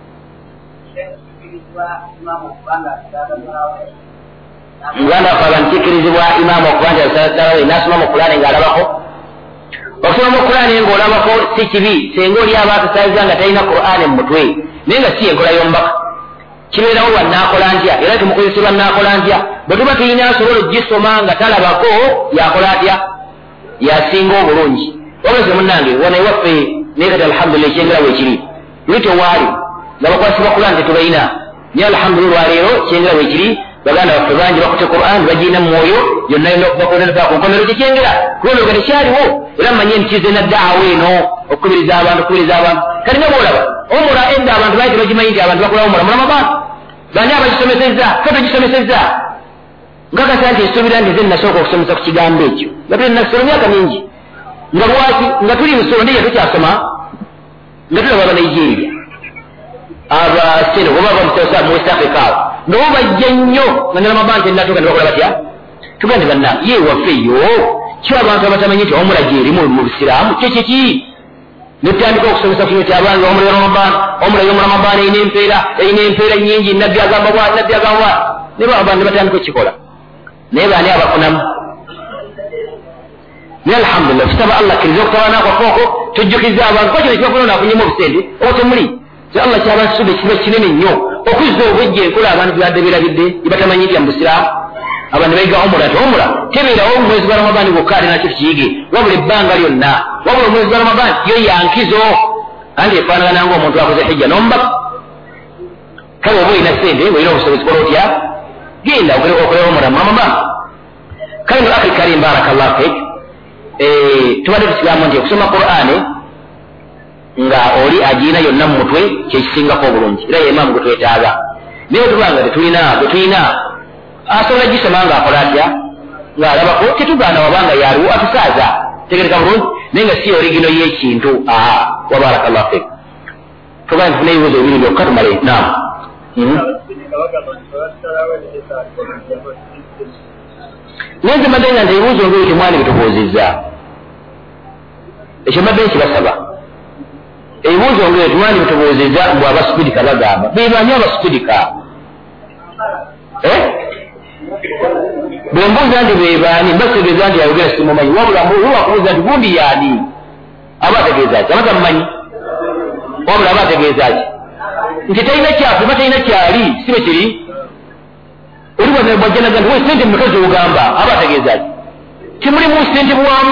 muganda wakwaba nkikirizibwa imaamu okubanja salawe nasoma mu kulaani ng'alabako okusoma mu kulaani ng'olabako si kibi senga oli aba atusaliza nga talina qur'aani mu mutwe naye nga si enkola y'omubaka kibeerawo lwa naakola ntya era tumukozesebwa naakola ntya bwe tuba tulina asobola ogisoma nga talabako yakola atya yasinga obulungi wabese munnange wana ewaffe naye kati alhamdulillah ekyengera weekiri luli tewaali nga bakwasibwa kulaani tetubalina naye alhamdulillah olwaleero ekyengera weekiri baganda baffe bangi bakute Qur'an bagina mu mwoyo yonna yonna okubakolera ku nkomero kyekyengera kubona nga tekyaliwo era manye nti kize na daawa eno okukubiriza abantu kati nga bwolaba omura enda abantu baali tebagimanyi nti abantu bakola omura Ramadan bani abagisomesezza fe tugisomesezza nkakasa nti esuubira nti ze nasooka okusomesa ku kigambo ekyo nga tuli nasoma myaka mingi nga lwaki nga tuli nsolo ndiye tukyasoma nga tulaba Abanigeria abasene oba bamusosa mu West Africa awo nabo bajja nnyo nga ne Ramadan tenatuuka ne bakola batya tugende bannange ye waffe eyo kyo abantu abatamanyi nti omula gyerimu mu busiraamu kyekiki netutandika okusomesa kino ti abange omula Ramadan omula y'omu Ramadan erina empeera nnyingi nabbi agamba bwa ne baba ne batandika okukikola naye baani abafunamu naye alhamdulillah kitaba Allah akkiriza okutabaana kwakooko tujjukiza abantu kwa kino kibafuna naafunyemu obusente obo temuli so Allah kyabasuba ekiba kinene nnyo okuzza obujja enkola abantu byadde birabidde ibatamanyi nti musiraamu abantu bayiga omula ti omula tebeerawo omwezi gwa Ramadani gwokka ate nakyo tukiyige wabula ebbanga lyonna wabula omwezi gwa Ramadani yo yankizo anti efaanagana ng'omuntu akoze hijja n'omubaka kale oba olina sente olina obusobozi kola otya genda okolewo omula mu Ramadani kale no akhi karim barakallahu fik tubadde tusigamu nti okusoma Qur'ani nga oli agiina yonna mu mutwe kyekisingako obulungi era yemaamu gwe twetaaga naye tubanga tetulina asobola gisoma ng'akola atya ng'alabako tetugaana wabanga yaliwo atusaaza tegereka bulungi naye nga si origino y'ekintu wabarakallahu fik tugamba tufune ebibuuzo ebiri byokka tumale naam naye nze mbadde nga nti ebibuuzo ngeri temwani bitubuuzizza ekyo mbadde nkibasaba ebibuuzo ngeri temwani bitubuuzizza mbw abasupidika bagamba bebaani abasupidika bwe mbuuza nti bebaani mbategeeza nti ayogera simumanyi wabula wakubuuza nti gundi yaani aba ategeeza ki aba tamumanyi wabula aba ategeeza ki nti talina kyafe ba talina kyali sibe kiri oli bwajjanaga nti we sente mukazi ogamba aba ategeeza ki timulimu sente bwamu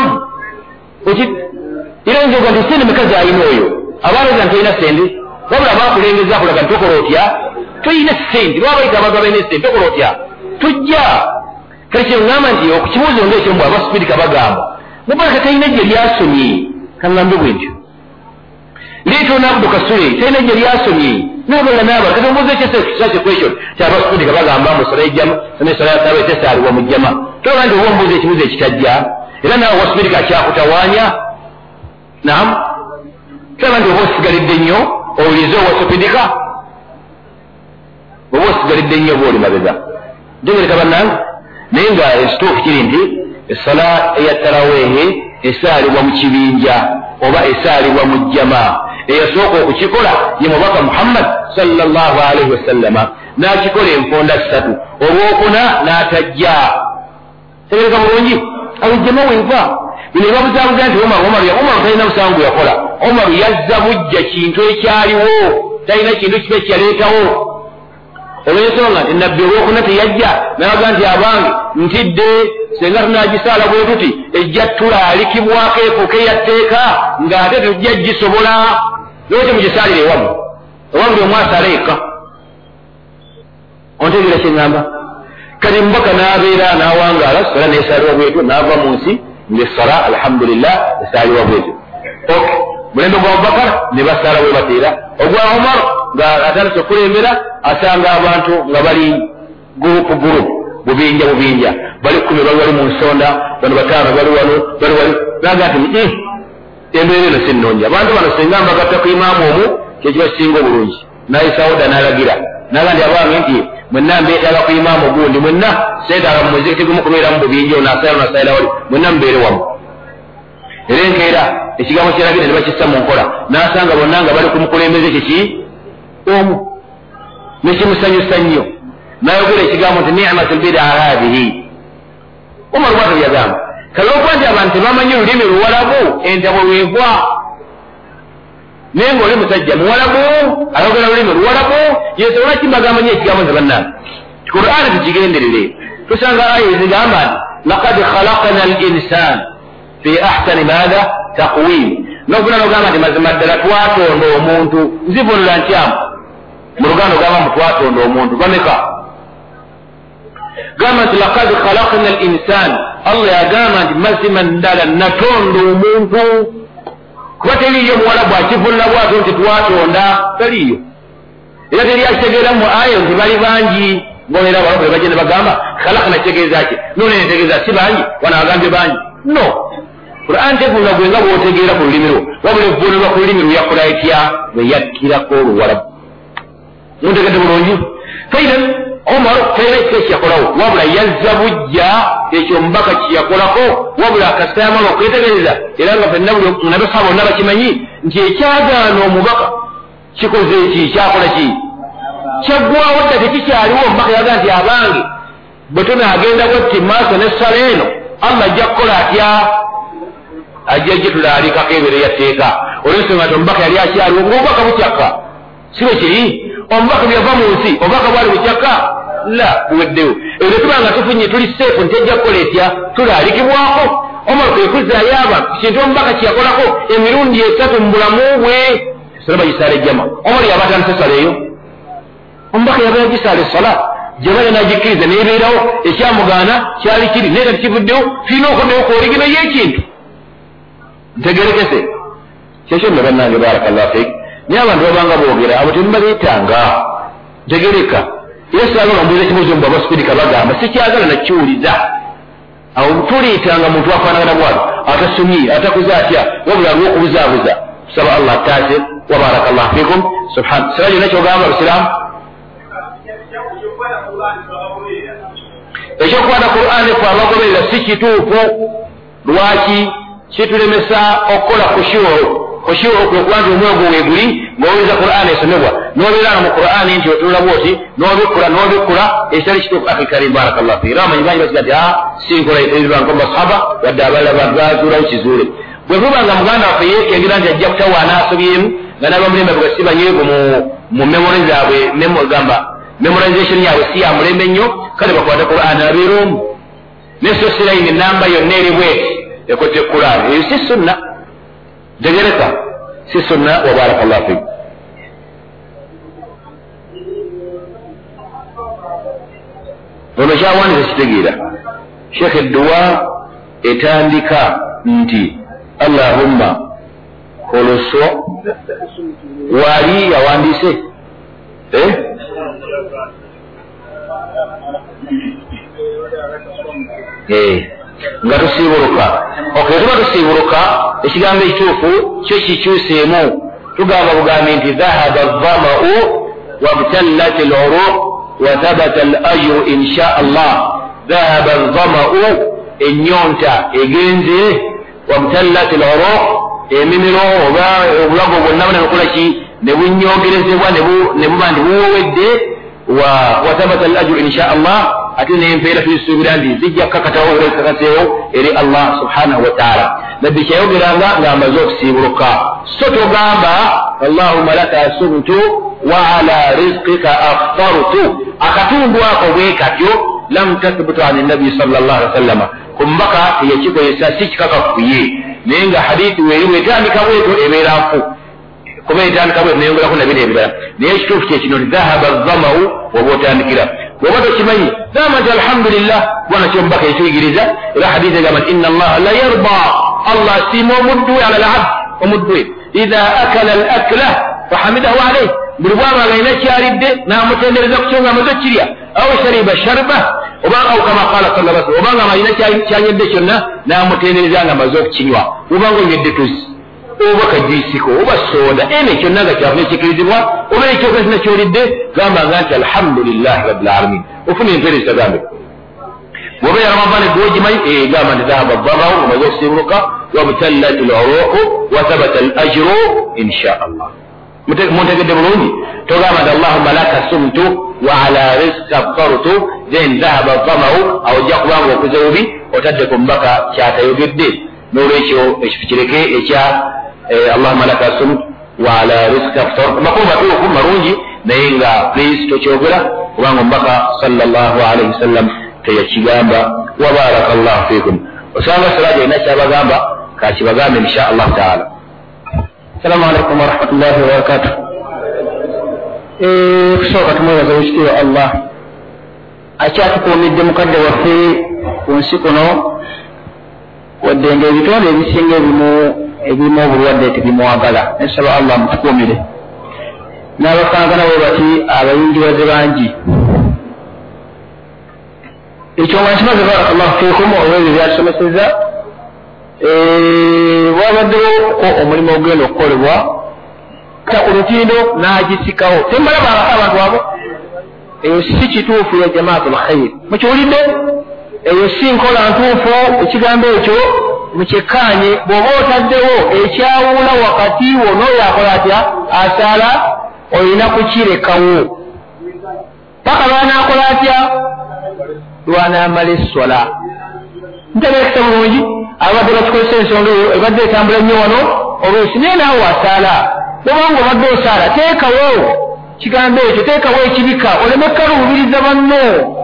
era nzoga nti sente mukazi alina oyo abaaloza nti olina sente wabula abakulengeza akulaga nti tokola otya toyina sente lwabaita abantu abalina sente tokola otya tujja kale kyeŋŋamba nti okukibuuzo ngaekyo mbw abasupirika bagamba mubaraka talina gye lyasomye kaŋŋambe bwe ntyo leetona abdu kasule talina gye lyasomye nabala naabala kati omubuuzo ekyasaki question kyabasupirika bagamba musala ejjama nesala yasaba etesaaliwa mu jjama toba nti oba omubuuzo ekibuuzo ekitajja era naawe wasupirika kyakutawaanya naam toba nti oba osigalidde nnyo owulize owasupirika oba osigalidde nnyo oba oli mabega ntegereka bannange naye nga ekituufu kiri nti essala eya taraweehe esaalibwa mu kibinja oba esaalibwa mu jjama eyasooka okukikola ye mubaka Muhammad sallallahu alaihi wasallama n'akikola enfonda 3 olwokuna n'atajja tegereka bulungi abijjemu wenva bino babuzabuza nti Omar talina musango yakola Omar yazza bujja kintu ekyaliwo talina kintu kibe kyaleetawo olwensonga nti nabbi olwokuna teyajja nayaga nti abange ntidde senga tunagisaala bwe tuti ejja tulaalikibwako efuuke yatteeka ng'ate tujja gisobola lwekyo mugisaalire ewamu buli omu asaala eka ontegeera kyeŋŋamba kati mubaka n'abeera n'awangaala sola neesaalibwa bwetyo n'ava mu nsi ngesala alhamdulillah esaalibwa bwetyo mulembe gwa Abubakar ne basaala bwe bateera ogwa Omar nga atandise okulembera asanga abantu nga bali gurupu bubinja bali 10 bali wali mu nsonda bano 5 bali wano bali wali naga nti embeera eno sinnonja abantu bano singa mbagatta ku imaamu omu kyekiba kisinga obulungi naye Sawuda n'alagira naga nti abange nti mwenna mbeetaaga ku imaamu gundi mwenna seetaaga mu muzikiti gumu kubeera mu bubinja onasayira wali mwenna mubeere wamu era enkeera ekigambo kyeragira ne bakissa mu nkola n'asanga bonna nga bali ku mukulembeze kiki omu nekimusanyusa nnyo n'ayogera ekigambo nti ni'matul bid'a hadhihi Omar bw'atyo yagamba kale okuba nti abantu tebamanyi olulimi luwalabu entabo lwegwa naye ng'oli musajja muwalabu ayogera olulimi luwalabu yesobola kimbagamba nnyo ekigambo nti bannange Qur'ani tukigenderere tusanga aya ezigamba nti laqad khalaqna al-insana fi ahsani madha taqwim noguna nogamba nti mazima ddala twatonda omuntu nzivunula ntyamu mu luganda ogamba mu twatonda omuntu bameka gamba nti laqad khalaqna al-insan Allah yagamba nti mazima ddala natonda omuntu kuba teriiyo muwalabu akivunula bwatyo nti twatonda teriiyo era teri akitegeera mu ayo nti bali bangi ng'olera abalabu bagenda bagamba khalaqna kitegeeza ki none netegeeza si bangi wana agambye bangi no Qur'an tevunula gwe nga bw'otegeera ku lulimi lwo wabula evunulwa ku lulimi luyakola etya bwe yakkirako oluwalabu muntegedde bulungi faidan Omar talina ekika kyeyakolawo wabula yazza bujja ekyo omubaka kyeyakolako wabula akasita yamala okwetegereza era nga fenna buli nabasaba bonna bakimanyi nti ekyagaana omubaka kikoze eki kyakola ki kyaggwawo dda tekikyaliwo omubaka yaga nti abange bwe tunaagenda bwetti maaso n'essala eno Allah ajja kukola atya ajja gitulaalikako ebeere yatteeka olwensonga nti omubaka yali akyaliwo ng'obubaka bukyakka si bwe kiri omubaka byava mu nsi obubaka bwali bukyakka la buweddewo ebyo tubanga tufunye tuli seefu nti ejja kukola etya tulaalikibwako Omar kwe kuzaayo abantu kintu omubaka kyeyakolako emirundi 3 mu bulamu bwe esala bagisaala ejjama Omar yaba atandise esala eyo omubaka yaba yagisaala esala gyebale nagikkiriza neebeerawo ekyamugaana kyali kiri naye kati kivuddewo tulina okoddewo ku oligino y'ekintu ntegerekese kyekyo nno bannange barakallahu fiik naye abantu babanga boogera abo temubaleetanga ntegereka era saagala ombuuza ekibuuzo mu babasipirika bagamba sikyagala nakiwuliza awo tuleetanga muntu afaanagana bwalo atasomye atakuze atya wabula lw'okubuzaabuza tusaba Allah attaase wa barakallahu fiikum subhan sira gyonna kyogamba abasiraamu ekyokukwata Qur'ani fe abagoberera si kituufu lwaki kitulemesa okukola khushu'u kwe kuba nti omwoyo gwo weeguli ng'owuliriza Qur'ani esomebwa n'obeeranga mu Qur'ani nti otunula bw'oti n'obikkula ekitali kituufu akhi karim barakallahu fiik era amanyi bangi basiga nti sinkola ebibanga basahaba wadde abalala bantu bazuulawo kizuule bwe mubanga muganda waffe yeekengera nti ajja kutawaana asobyemu nga n'abamulembe bwe sibanyeego mu memori zaabwe gamba memorization yaabwe si ya mulembe nnyo kale bakwate Qur'ani abeera omu nesosiraini enamba yonna eri bweti ekote Qur'ani eyo si sunna tegereka si sunna wa barakallahu fiik ono kyawandiza kitegeera Sheikh edduwa etandika nti Allahumma koloso wali yawandiise nga tusiibuluka tuba tusiibuluka ekigambo ekituufu kyo kikyuseemu tugamba bugambi nti dhahaba dhama'u wabtallat al-uruq wa thabata al-ajru insha Allah dhahaba dhama'u enyonta egenze wabtallat al-uruq emimiro oba obulago bwonna buna bukola ki ne bunyongerezebwa ne buba nti buwowedde wa thabata al ajru insha allah ate n'empeera tuzisuubira nti zijja kukakatawo era zikakaseewo eri allah subhanahu wa taala nabbi kyayogeranga ng'amaze okusiibuluka so togamba allahumma laka asumtu wa ala rizqika aftartu akatundu ako bwe katyo lam tathbutu ani nabi sallallahu alaihi wasallama kumbaka teyakikozesa si kikakakuye naye nga hadithi weeri bwetandika bweto ebeera nfu kuba etandika bweto neyongeraku nabino ebirala naye ekituufu kyekino dhahaba dhamau oba otandikira bwoba tokimanyi gamba nti alhamdulillah bwana kyomubaka ekiyigiriza era hadithi egamba nti inna allaha la yarda allah asiima omuddu we ala labd omuddu we idha akala al akla fahamidahu alayhi buli bwaba nga ina kyalidde n'amutendereza ku kyo nga amaze okirya aw shariba sharba obanga aw kama qala sallallahu alaihi wasallam obanga alina kyanyedde kyonna n'amutendereza nga amaze okukinywa obanga onywedde tuzi oba kajiisiko oba sooda ene kyonna nga kyafu nekikirizibwa oba ekyogasina kyolidde gambanga nti alhamdulillahi rabbil alamin ofuna empeereza gambe bwoba ya ramadani gwogimanyi gamba nti dhahaba dhamau omaze okusiibuluka wabtallat luruqu wa thabata al ajru insha allah muntegedde bulungi togamba nti allahumma laka sumtu wa ala rizqika aftartu then dhahaba dhamau awo ojja kubanga okuze bubi otadde ku mbaka kyatayogedde n'olwekyo ekifo kireke ekya allahumma laka sumtu wa ala rizqika aftartu makulu matuufu marungi naye nga please tokyogera kubanga omubaka sallallahu alaihi wasallam teyakigamba wa baraka llahu fikum osanga siraja ina kyabagamba kakibagambe insha allah taala. Assalamu alaikum warahmatullahi wabarakatuh. Kusooka tumwebaza wekitiibwa allah akyatukuumidde mukadde waffe ku nsi kuno wadde nga ebitonde ebisinga ebirimu obulwadde tebimwagala nsaba allah mutukuumire n'abafangana bwe bati abayingibaze bangi ekyo nga nkimaze barakallahu fiikum olwebyo byatusomeseza wabaddewo omulimu ogenda okukolebwa ta ku lutindo n'agisikawo tembalabanga abantu abo eyo si kituufu ya jamaatul khair mukiwulidde eyo si nkola ntuufu ekigambo ekyo mukyekkaanye bw'oba otaddewo ekyawula wakati wo n'oyo akola atya asaala olina kukirekawo paka lwanaakola atya lwanaamala essola ntegerekesa bulungi abadde bakikozesa ensonga eyo ebadde etambula nnyo wano oluusi naye naawe wasaala obanga obadde osaala teekawo kigambo ekyo teekawo ekibika oleme kkaluubiriza banno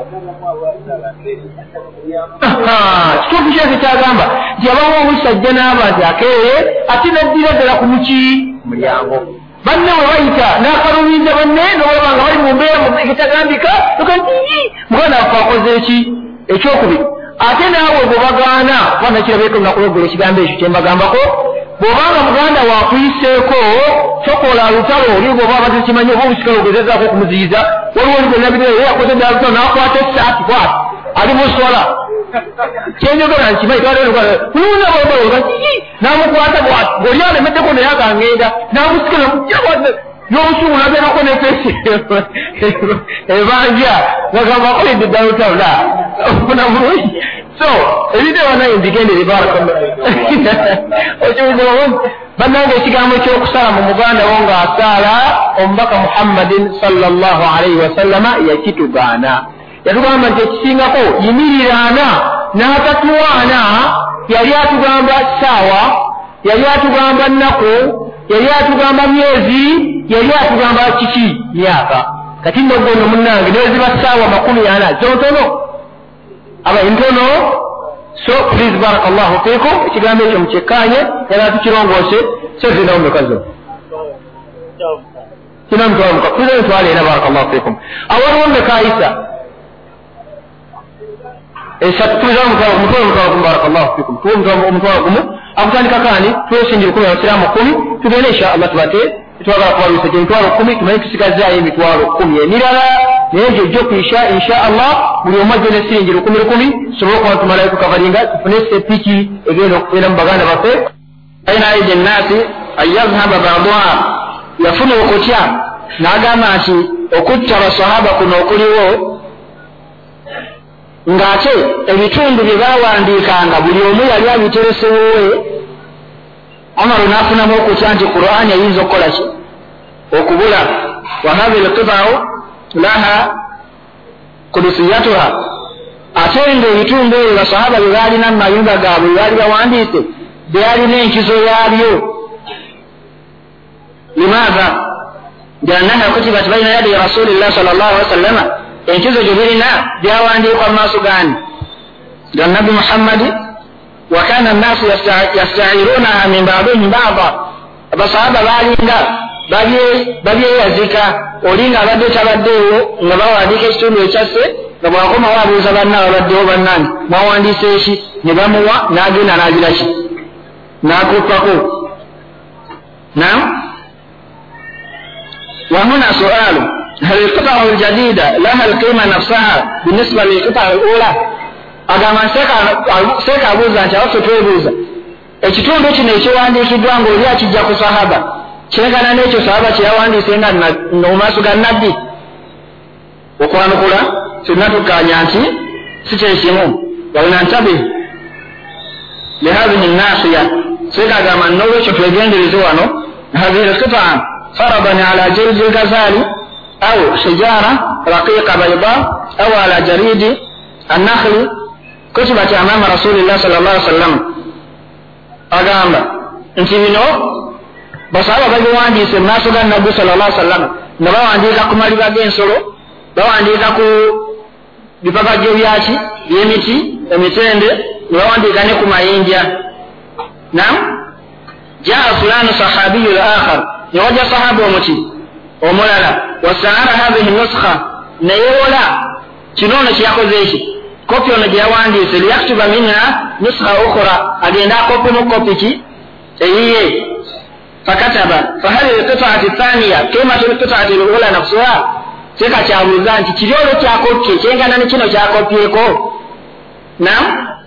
kituufu kyekyo kyagamba nti abamu omusajja n'aba nti akeeye ate naddira ddala ku muki mulyango banne bwe bayita n'akaluubiriza banne n'olaba nga bali mu mbeera etagambika okanti muganda waffe akoze eki ekyokubiri ate naawe bwe bagaana kubanga kirabeeko olunaku lweggulo ekigambo ekyo kye mbagambako bw'obanga muganda waakuyiseeko sokola lutalo oli bw'oba abaze kimanyi oba obusikala ogezezaako okumuziyiza waliwo oli gwenabireo ye yakoze ddala lutalo n'akwata esaati kwati ali mu swala kyenjogera nkimanyi kulunza bwebaloga n'amukwata bwati ng'oli alemeddeko naye akangenda n'amusikala n'obusubu nabeerako nefeesi ebanja ngagamba akoledde ddala lutalo la ofuna bulungi so ebideo naye mbigendere barakallahu bannange ekigambo ekyokusala mu muganda wo ng'asaala omubaka muhammadin sallallahu alaihi wasallama yakitugaana yatugamba nti ekisingako yimirirana n'atatwaana yali atugamba ssaawa yali atugamba nnaku yali atugamba myezi yali atugamba kiki myaka kati nno gwono munnange neziba ssaawa 40 zontono aba ntono so please barakallahu fiikum ekigambo ekyo mukyekkaanye era tukirongoose so zinawo mekazo kina mutwamuka kuza ntwale era barakallahu fiikum awaliwo mekaayisa esatutuliza omutwalo barakallahu fiikum tuwe omutwalo gumu akutandika kaani twesingira 10 abasiraamu 10 tugende inshallah tubate twagala kubalusa emitwalo 10 tumanyi tusigazaayo emitwalo 10 emirala naye egyo ojja okwisha inshallah buli omu ajja nesiringira 10 tusobole okuba tumalayo kukavalinga tufune sepiki egenda okubeera mu baganda baffe ayina aidi ennaasi ayazhaba baduha yafuna okutya n'agamba nti okutta abasahaba kuno okuliwo ng'ate ebitundu bye baawandiikanga buli omu yali abiteresewowe Umaru n'afunamu okutya nti Qur'ani eyinza okukola ki okubula wa hadhihi alqita'u laha qudusiyatuha ate ng'ebitundu ebyo basahaba bye baalina mu mayumba gaabwe bye baali bawandiise byalina enkizo yaabyo limaadha liannaha kutibat baina yadi rasulillah sallallahu alaihi wasallam enkizo gye birina byawandiikwa mu maaso gani ga nabi Muhammadi wa kana annaasu yasta'irunaha min ba'dihim ba'da abasahaba baalinga babyeyazika olinga abadde tabaddeewo nga bawandiika ekitundu ekyasse nga bwakoma waabuuza banna ababaddewo bannange mwawandiise eki ne bamuwa n'agenda n'agira ki n'akuppako nam وهنا سؤال هل القطعة الجديدة لها القيمة نفسها بالنسبة للقطعة الأولى agamba seeka abuuza nti awaffe twebuuza ekitundu kino ekyawandiikiddwa ng'oli akijja ku sahaba kyenkana n'ekyo sahaba kyeyawandiise nga mu maaso ga nabbi okwanukula ffenna tukkaanya nti si kyekimu walinantabihi lihadhihi nnaasiya seeka agamba n'olwekyo twegendereze wano hadhihi alqita'a faradan ala jirdi alghazali aw hijara raqiqa bayda aw ala jaridi annakhli kutibat amama rasulillah sallallahu alaihi wasallam agamba nti bino basahaba babiwandiise mu maaso ga nabbi sallallahu alaihi wasallam nga bawandiika ku maliba g'ensolo bawandiika ku bipapajjo byaki by'emiti emitende ne bawandiika ne ku mayinja nam jaa fulanu sahabiyu al-akhar yawajja sahaba omuti omulala wasaara hadhihi nuskha nayewola kino ono kyeyakoze eki kopi ono gye yawandiise liyaktuba minha nuskha ukhra agenda akopi mu kopi ki eyiye fakataba fahali alqita'ati thaniya qimatu alqita'ati alula nafsuha seka kyabuuza nti kiri olwo kyakopye kyenkana ne kino kyakopyeko nam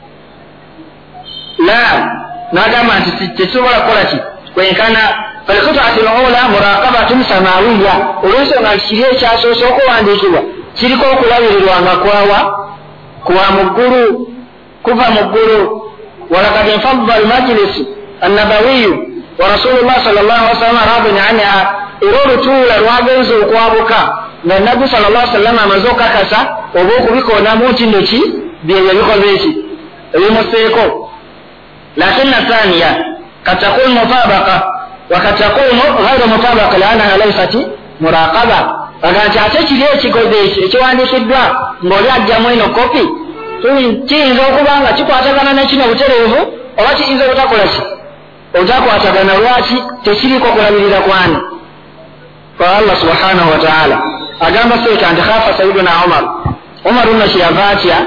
la nagamba nti tekisobola kukola ki kwenkana falqita'ati alula muraqabatun samawiya olwensonga kiri ekyasoose okuwandiikibwa kiriko okulabirirwa nga kwawa kuwa muggulu kuva muggulu walakad infadda almajlis annabawiyu wa rasulullah sallallahu alaihi wasallam radin anha era olutuula lwagenza okwabuka nga nabbi sallallahu alaihi wasallam amaze okakasa oba okubikoonamu nti ndoki byebyo bikoze eki ebimuseeko lakina thaniya katakunu mutabaqa wa katakunu ghayru mutabaqa liannaha laysat muraqaba aganti ate kiri ekikoze eki ekiwandiikiddwa ng'oli ajjamu eno kopi kiyinza okuba nga kikwatagana nekino butereevu oba kiyinza obutakola ki obutakwatagana lwaki tekiriko kulabirira kwani kwa Allah subhanahu wa ta'ala agamba seeka nti khafa sayiduna Umar nno kyeyava atya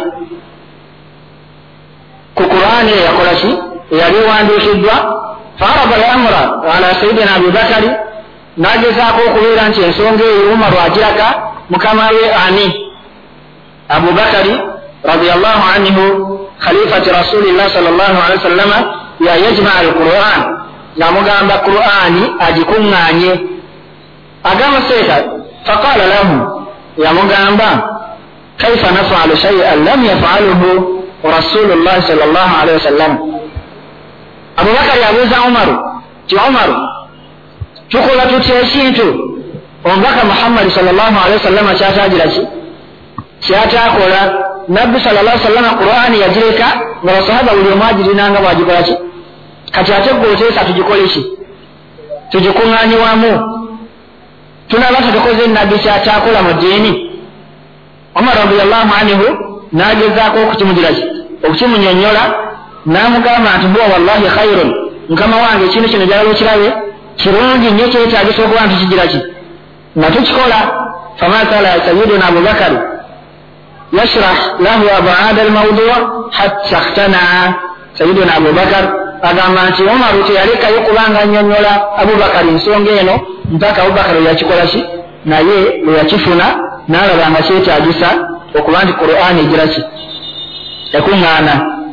ku Qur'ani eyakola ki eyali ewandiikiddwa farada al-amra ala sayidina Abi Bakari nagezaako okubeera nti ensonga eyo Umaru agiraka mukama we ani Abu Bakari radiyallahu anhu khalifati rasulillah sallallahu alaihi wasallam ya yajma al-Qur'an namugamba Qur'ani agikuŋŋaanye agamba seeka faqala lahu yamugamba kaifa naf'alu shay'an lam yaf'aluhu rasulullah sallallahu alaihi wasallam Abu Bakari abuuza Umaru ti Umaru tukola tutya ekintu omubaka Muhammad sallallahu alaihi wasallam kyataagira ki kyataakola nabbi sallallahu alaihi wasallam Qur'ani yagireka nga basahaba buli omu agirinanga bwagikola ki kati ate gwoteesa tugikole ki tugikuŋŋaanye wamu tunaba tetukoze nabbi kyataakola mu ddiini Umar radiyallahu anhu n'agezaako okukimugira ki okukimunyonnyola n'amugamba nti huwa wallahi khairun mukama wange ekintu kino jalala okirabe kirungi nnyo kyetaagisa okuba nti kigira ki nga tukikola famasala sayiduna Abu Bakari yashrah lahu abaada almawdua hatta ikhtanaa sayiduna Abu Bakar agamba nti Umaru teyalekayo kubanga annyonnyola Abu Bakari ensonga eno mpaka Abu Bakari yakikola ki naye bwe yakifuna n'alaba nga kyetaagisa okuba nti Qur'ani egira ki ekuŋŋaana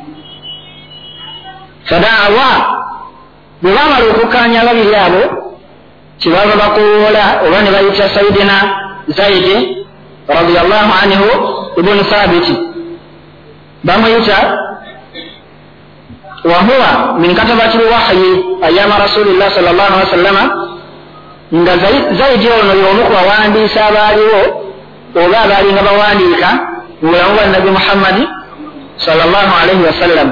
fadaawa bwe baamala okukkaanya babiri abo kyebava bakowoola oba ne bayita sayidina Zaidi radiyallahu anhu ibn Thabiti bamuyita wahuwa min katabati lwahyi ayama rasulillah sallallahu alaihi wasallama nga zaidi ono y'omu ku bawandiisa abaaliwo oba abaali nga bawandiika mu bulamu bwa nabi muhammadi sallallahu alaihi wasallam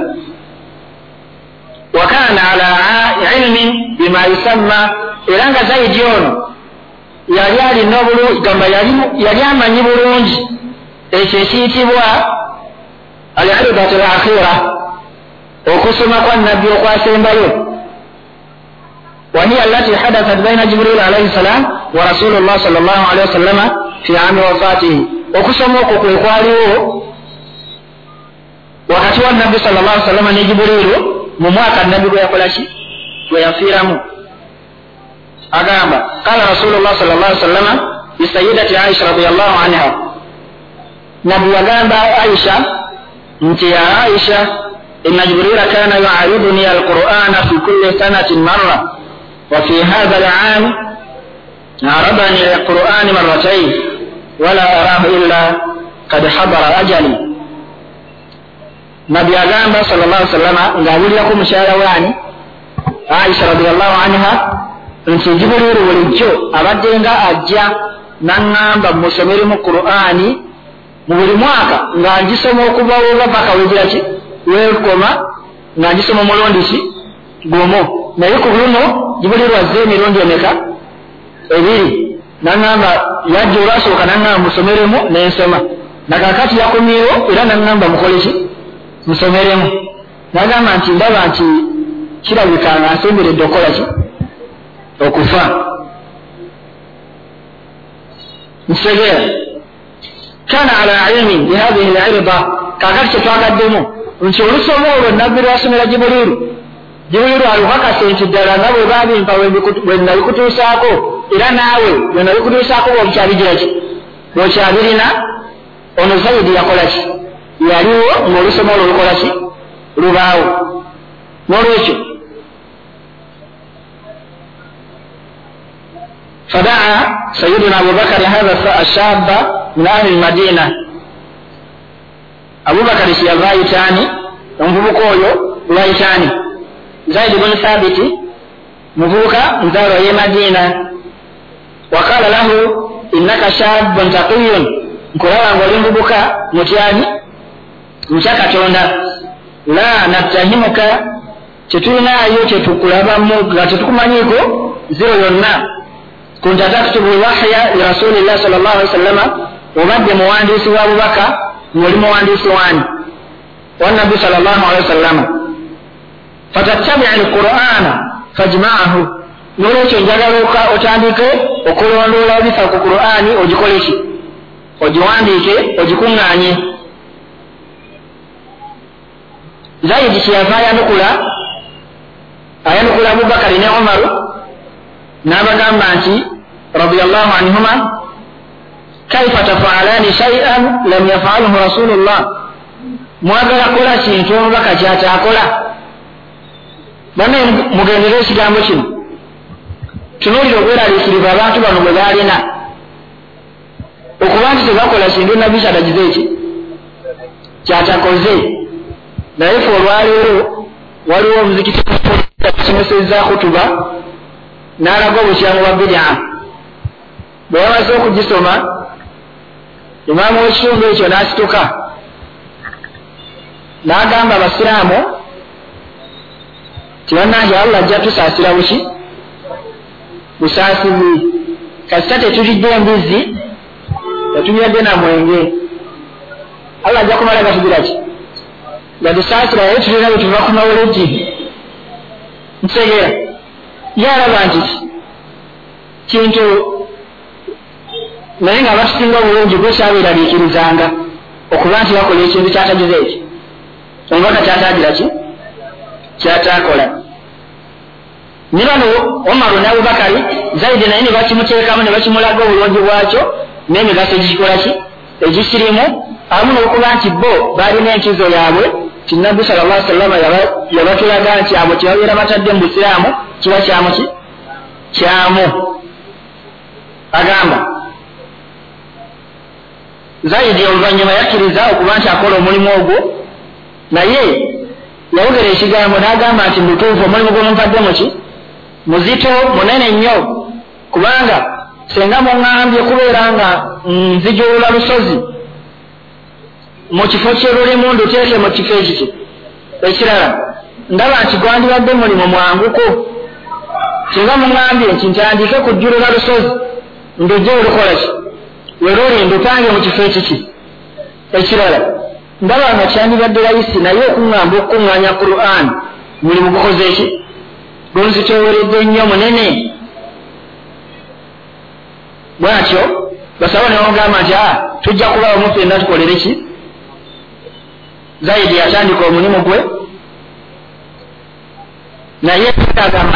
wa kana ala ilmin bima yusamma era nga zaidi ono yali alina gamba yali amanyi bulungi ekyo ekiyitibwa al-iridatu al-akhira okusoma kwa nabbi okwasembayo وهي التي حدثت بين جبريل عليه السلام ورسول الله صلى الله عليه وسلم في عام وفاته وكسموكو كواليو wakati wa nabbi sallallahu alaihi wasallam ne jibrilu mu mwaka nabbi bwe yakolashi bwe yafiramu agamba qala rasulullah sallallahu alaihi wasallam bi sayyidati aisha radhiyallahu anha nabbi agamba aisha nti ya aisha inna jibrila kana yu'ariduni alqur'ana fi kulli sanatin marra وفي هذا العام عرضني القرآن مرتين ولا أراه إلا قد حضر أجلي نبي أغامب صلى الله عليه وسلم قال لكم مشاهدواني عائشة رضي الله عنها nti jibrilu bulijjo abadde nga ajja n'aŋŋamba musomere mu qur'ani mu buli mwaka nga ngisoma okuva weva paka wegira ki wekoma nga ngisoma omulundi ki gumu naye ku luno jibrilu azze emirundi emeka ebiri n'aŋŋamba yajja olwasooka n'aŋŋamba musomeremu n'ensoma nakakati yakomyewo era n'aŋŋamba mukole ki musomeremu n'agamba nti ndaba nti kirabika nga nsemberedde okukola ki okufa nsegeera kana ala ilmin bihadhihi alirda kakati kyetwagaddemu nti olusoma olwo nabbi lwasomera jibrilu alukakase nti ddala nga bwe babimpa bwe nabikutuusaako era naawe bwe nabikutuusaako bwobukyabigira ki bwokyabirina ono zayidi yakola ki yaliwo ng'olusoma olwo lukola ki lubaawo n'olwekyo فدعا سيدنا أبو بكر هذا الشاب من أهل المدينة أبو بكر سيغايتاني ومفبكويو غايتاني زيد بن ثابت مفوكا مزارو مدينة وقال له إنك شاب تقي نكولا نقولين ببكا متياني مشاكا تونا لا نتهمك تتونا يوتي تقلبا موك تتكمانيكو زيرو يونا كنت تكتب الوحي لرسول الله صلى الله عليه وسلم ومد موانديس وابو بكر مولي موانديس واني والنبي صلى الله عليه وسلم فتتبع القرآن فاجمعه نوليكي njagaluka otandike okulondoola ebifa ku qur'ani ogikoleki ogiwandiike ogikuŋŋaanye zayidi kyeyava ayanukula abubakari ne omaru n'abagamba nti radiyallahu anhuma kaifa tafaalani shay'an lam yafaalhu rasulullah mwagala kola kintu omubaka kyataakola bane mugendere ekigambo kino tunuulira okweraliikiriza abantu bano bwe baalina okuba nti tebakola kintu nabbi kyatagize eki kyatakoze naye fe olwaleero waliwo omuzikiti kisomesezza kutuba n'alaga obukyamu bwa bid'a bwe yamaze okugisoma imaamu w'ekitundu ekyo n'asituka n'agamba abasiraamu tibannange allah ajja tusaasira buki busaasizi kasita tetulidde embizi tetunywadde na mwenge allah ajja kumala gatugira ki gatusaasira naye tulina bwe tuva ku mawulegi ntegeera yalaba nti kintu naye nga batusinga obulungi gwe kyabeeraliikirizanga okuba nti bakola ekintu kyatagize eki omubaka kyatagira ki kyataakola ne bano omaru ne abubakari zaidi naye ne bakimuteekamu ne bakimulaga obulungi bwakyo n'emigaso egikikola ki egikirimu awamu n'okuba nti bo baalina enkizo yaabwe ti nabbi sallallahu alaihi wasallama yabatulaga nti abo kyebabeera batadde mu busiraamu kiba kyamu ki kyamu agamba zaidi oluvannyuma yakkiriza okuba nti akola omulimu ogwo naye yayogera ekigambo n'agamba nti mutuufu omulimu gwe mumpadde muki muzito munene nnyo kubanga senga muŋŋambye kubeera nga nzijulula lusozi mu kifo kyerulimu nduteeke mu kifo ekiki ekirala ndaba nti gwandibadde mulimu mwanguko singa muŋŋambye nti ntandike kujjulula lusozi ndujje olukola ki weruli ndupange mu kifo ekiki ekirala ndaba nga kyandibadde layisi naye okuŋŋamba okukuŋŋaanya Qur'an mulimu gukoze eki gunzitoweredde nnyo munene bwatyo basaba ne bamugamba nti tujja kubawo mu ffenna tukolere ki Zaidi yatandika omulimu gwe naye agamba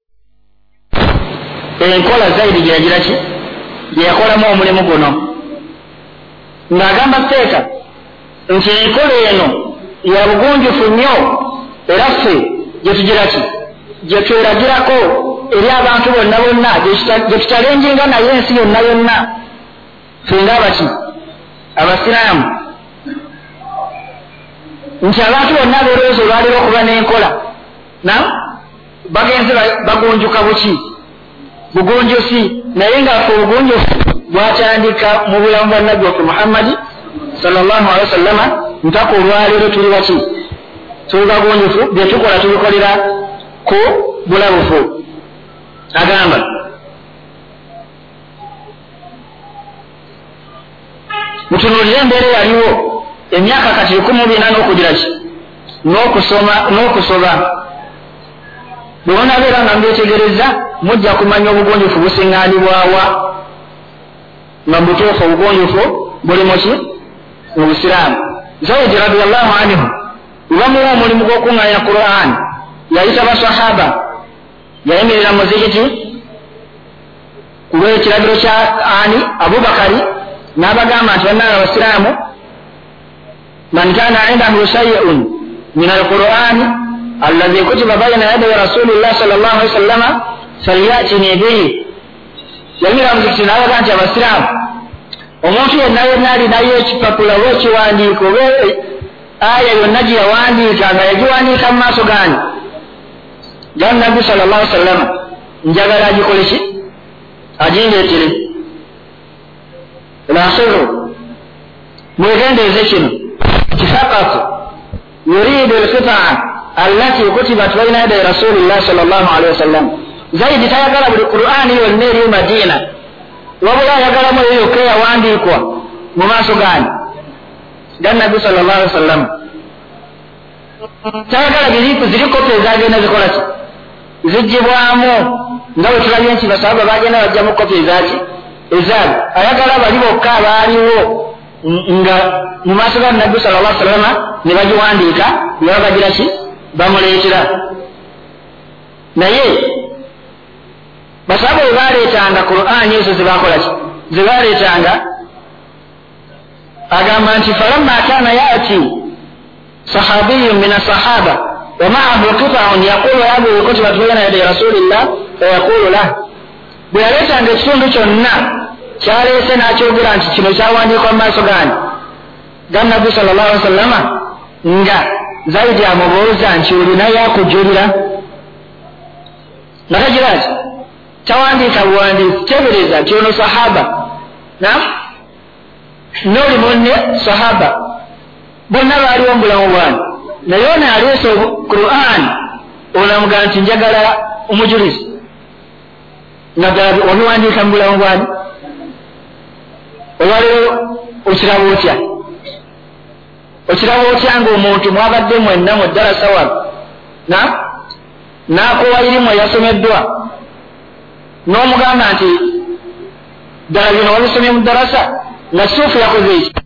enkola Zaidi giragira ki gyeyakolamu omulimu guno ng'agamba Seeka nti enkola eno ya bugunjufu nnyo era ffe gye tugira ki gye tweragirako eri abantu bonna bonna gye tutalenjenga naye ensi yonna yonna ffe ng'abaki abasiraamu nti abantu bonna abeerowooza olwaliro okuba n'enkola bagenze bagunjuka buki bugunjusi naye ng'afe obugunjufu bwatandika mu bulamu bwa nabbi waffe Muhammadi sallallahu alaihi wasallama mpaka olwaliro tuli baki tuli bagunjufu bye tukola tubikolera ku bulabufu agamba mutunuulire embeera yaliwo emyaka kati 14 n'okugira ki n'okusoba bwe munabeera nga mbyetegereza mujja kumanya obugonjofu busiŋŋaanibwawa nga butuufu obugonjofu buli muki mu busiraamu Zaidi radiyallahu anhu bamuwa omulimu gw'okuŋŋaanya Qur'an yayita basahaba yayimirira muzikiti kulw'ekiragiro kya ani Abubakari n'abagamba nti bannanga abasiraamu man kana indahu shay'un min al-Qur'ani alladhi kutiba bayna yaday rasulillah sallallahu alaihi wasallam falyatini bihi yayimirira muzikiti n'abagamba nti abasiraamu omuntu yenna alinayo ekipapula oba ekiwandiiko oba aya yonna gye yawandiika nga yagiwandiika mu maaso gange jaa nabbi sallallahu alaihi wasallam njagala agikole ki agindeetere lahiru mwegendeeze kino kifaqatu yuridu alqitaa allati kutibat bayna yaday rasulillah sallallahu alaihi wasallam Zaidi tayagala buli Qur'ani yonna eri Madina wabula ayagalamu eyo yokka yawandiikwa mu maaso gange ga nabbi sallallahu alaihi wasallam tayagala ziri kopi ezagenda zikola ki zijjibwamu nga bwe tulabye nti basahaba bagenda bajjamu kopi ezaki ezaabwe ayagala bali bokka abaaliwo nga mu maaso ga nabbi sallallahu alaihi wasallam ne bagiwandiika ne babagira ki bamuleetera naye basahaba bwe baleetanga Qur'ani ezo zebakola ki zebaleetanga agamba nti falamma kana yati sahabiyun min asahaba wa ma'ahu qita'un yaqulu ya abu kutibat bayna yaday rasulillah fa yaqulu lahu bwe yaleetanga ekitundu kyonna kyaleese n'akyogera nti kino kyawandiikwa mu maaso gange ga nabbi sallallahu alaihi wasallama nga Zaidi amubuuza nti olinayo akujulira nga tagira ki tawandiika buwandiisi tebereza nti ono sahaba n'oli munne sahaba bonna baaliwo mu bulamu bwange naye ono aleese Qur'an olamugaa nti njagala omujulizi nga ddala obiwandiika mu bulamu bwange olwaleero okiraba otya ng'omuntu mwabadde mwenna mu ddalasa wano n'akowa irimu eyasomeddwa n'omugamba nti ddala bino wabisomye mu ddalasa nga suufu yakoze eki